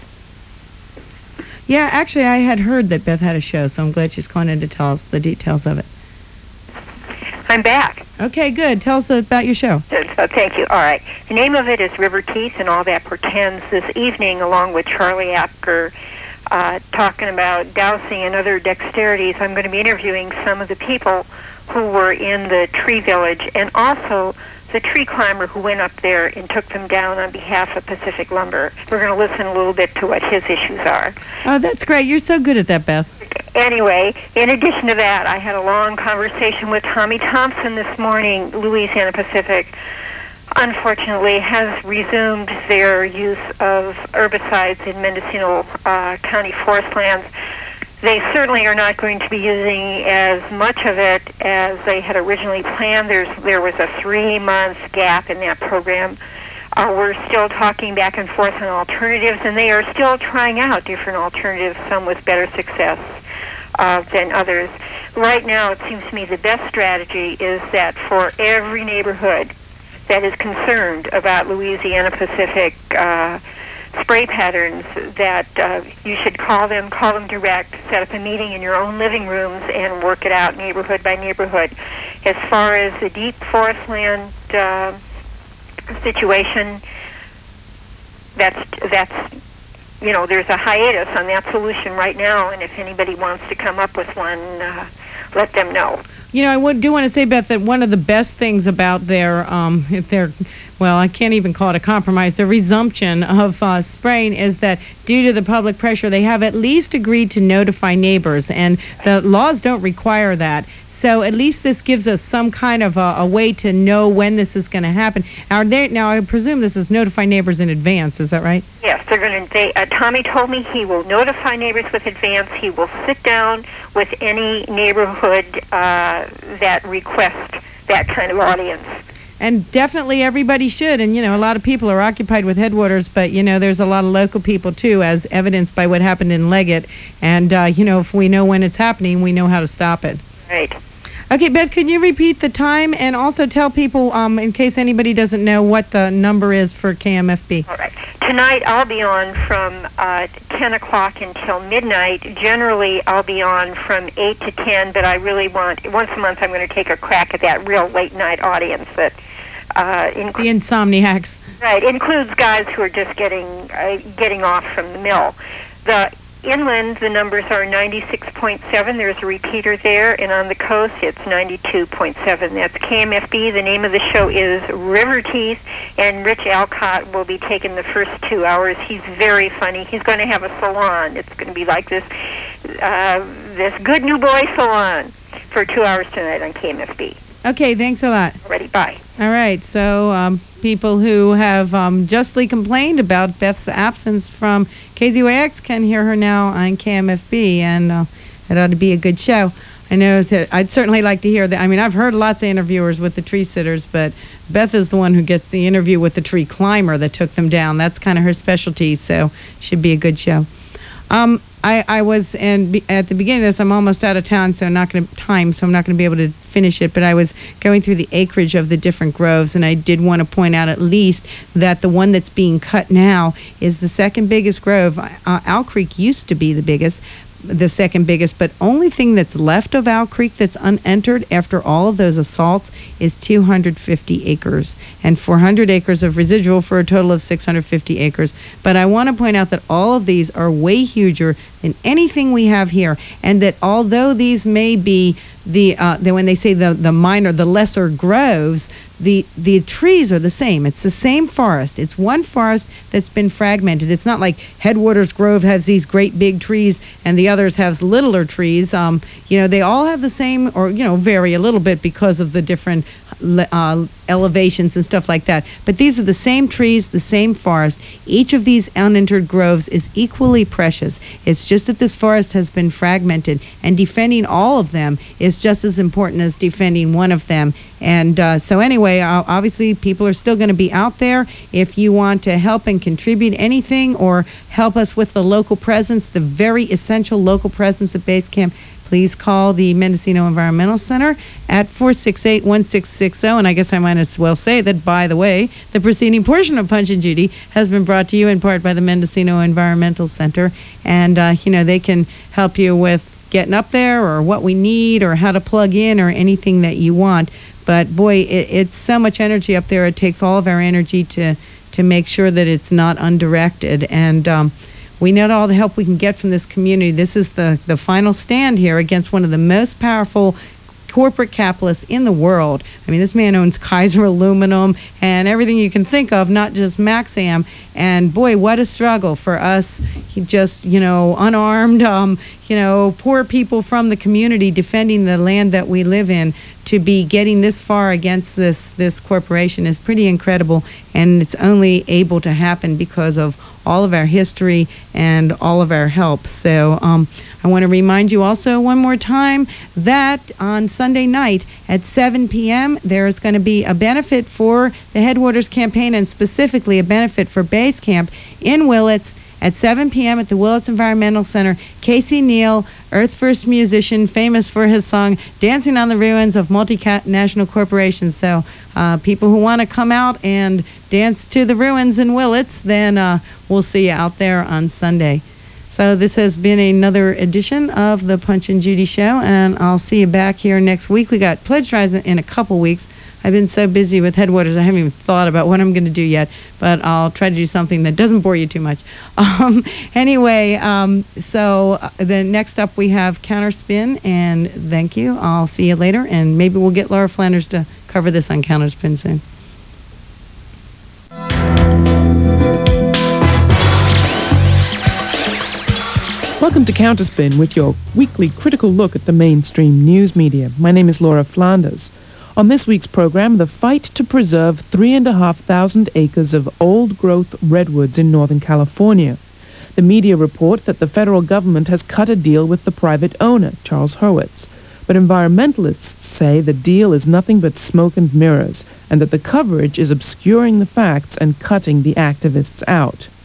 Yeah, actually, I had heard that Beth had a show, so I'm glad she's calling in to tell us the details of it. I'm back. Okay, good. Tell us about your show. Uh, thank you. All right. The name of it is River Teeth and All That Portends. This evening, along with Charlie Apker, uh, talking about dowsing and other dexterities, I'm going to be interviewing some of the people who were in the tree village, and also the tree climber who went up there and took them down on behalf of Pacific Lumber. We're going to listen a little bit to what his issues are. Oh, that's great. You're so good at that, Beth. Anyway, in addition to that, I had a long conversation with Tommy Thompson this morning. Louisiana Pacific, unfortunately, has resumed their use of herbicides in Mendocino uh, County forest lands. They certainly are not going to be using as much of it as they had originally planned. There's, there was a three-month gap in that program. Uh, we're still talking back and forth on alternatives, and they are still trying out different alternatives, some with better success uh, than others. Right now, it seems to me the best strategy is that for every neighborhood that is concerned about Louisiana Pacific uh, spray patterns, that uh, you should call them, call them direct, set up a meeting in your own living rooms and work it out neighborhood by neighborhood. As far as the deep forest land uh, situation, that's, that's, you know, there's a hiatus on that solution right now, and if anybody wants to come up with one, uh, let them know. You know, I would, do want to say, Beth, that one of the best things about their, um, if they're, well, I can't even call it a compromise, the resumption of uh, spraying is that due to the public pressure, they have at least agreed to notify neighbors, and the laws don't require that. So at least this gives us some kind of a, a way to know when this is going to happen. Are they, now, I presume this is notify neighbors in advance. Is that right? Yes, they're going to. They, uh, Tommy told me he will notify neighbors with advance. He will sit down with any neighborhood uh, that requests that kind of audience. And definitely everybody should. And, you know, a lot of people are occupied with Headwaters, but, you know, there's a lot of local people, too, as evidenced by what happened in Leggett. And, uh, you know, if we know when it's happening, we know how to stop it. Right. Okay, Beth, can you repeat the time and also tell people, um, in case anybody doesn't know, what the number is for K M F B? All right. Tonight I'll be on from uh, ten o'clock until midnight. Generally, I'll be on from eight to ten, but I really want, once a month, I'm going to take a crack at that real late-night audience that... Uh, inc- the insomniacs. Right, includes guys who are just getting uh, getting off from the mill. The inland, the numbers are ninety-six point seven. There's a repeater there, and on the coast, it's ninety-two point seven. That's K M F B. The name of the show is River Teeth, and Rich Alcott will be taking the first two hours. He's very funny. He's going to have a salon. It's going to be like this, uh, this Good New Boy salon for two hours tonight on K M F B. Okay, thanks a lot. Ready, bye. All right, so um, people who have um, justly complained about Beth's absence from K Z Y X can hear her now on K M F B, and uh, it ought to be a good show. I know that I'd certainly like to hear that. I mean, I've heard lots of interviewers with the tree sitters, but Beth is the one who gets the interview with the tree climber that took them down. That's kind of her specialty, so should be a good show. Um, I, I was, and be, at the beginning of this, I'm almost out of town, so I'm not going to time, so I'm not going to be able to finish it. But I was going through the acreage of the different groves, and I did want to point out at least that the one that's being cut now is the second biggest grove. Uh, Owl Creek used to be the biggest, the second biggest, but only thing that's left of Owl Creek that's unentered after all of those assaults is two hundred fifty acres. And four hundred acres of residual for a total of six hundred fifty acres. But I want to point out that all of these are way huger than anything we have here, and that although these may be the, uh, the when they say the, the minor, the lesser groves, the the trees are the same. It's the same forest. It's one forest that's been fragmented. It's not like Headwaters Grove has these great big trees and the others have littler trees. Um, you know, they all have the same, or, you know, vary a little bit because of the different uh, elevations and stuff like that. But these are the same trees, the same forest. Each of these unentered groves is equally precious. It's just that this forest has been fragmented, and defending all of them is just as important as defending one of them. And uh, so anyway, uh, obviously people are still going to be out there. If you want to help and contribute anything or help us with the local presence, the very essential local presence at Base Camp, please call the Mendocino Environmental Center at four six eight, one six six zero. And I guess I might as well say that, by the way, the preceding portion of Punch and Judy has been brought to you in part by the Mendocino Environmental Center. And, uh, you know, they can help you with getting up there or what we need or how to plug in or anything that you want. But, boy, it, it's so much energy up there. It takes all of our energy to, to make sure that it's not undirected. And um, we need all the help we can get from this community. This is the, the final stand here against one of the most powerful corporate capitalists in the world. I mean, this man owns Kaiser Aluminum and everything you can think of, not just Maxam. And, boy, what a struggle for us, he just, you know, unarmed, um, you know, poor people from the community defending the land that we live in. To be getting this far against this, this corporation is pretty incredible, and it's only able to happen because of all of our history and all of our help. So um, I want to remind you also one more time that on Sunday night at seven p.m. there is going to be a benefit for the Headwaters campaign, and specifically a benefit for Base Camp in Willits at seven p.m. at the Willits Environmental Center. Casey Neal, Earth First musician, famous for his song Dancing on the Ruins of Multinational Corporations. So uh, people who want to come out and dance to the ruins in Willits, then uh, we'll see you out there on Sunday. So this has been another edition of the Punch and Judy Show, and I'll see you back here next week. We got pledge drives in a couple weeks. I've been so busy with Headwaters, I haven't even thought about what I'm going to do yet, but I'll try to do something that doesn't bore you too much. Um, anyway, um, so uh, then next up we have Counterspin, and thank you. I'll see you later, and maybe we'll get Laura Flanders to cover this on Counterspin soon. Welcome to Counterspin with your weekly critical look at the mainstream news media. My name is Laura Flanders. On this week's program, the fight to preserve three and a half thousand acres of old-growth redwoods in Northern California. The media report that the federal government has cut a deal with the private owner, Charles Hurwitz. But environmentalists say the deal is nothing but smoke and mirrors, and that the coverage is obscuring the facts and cutting the activists out.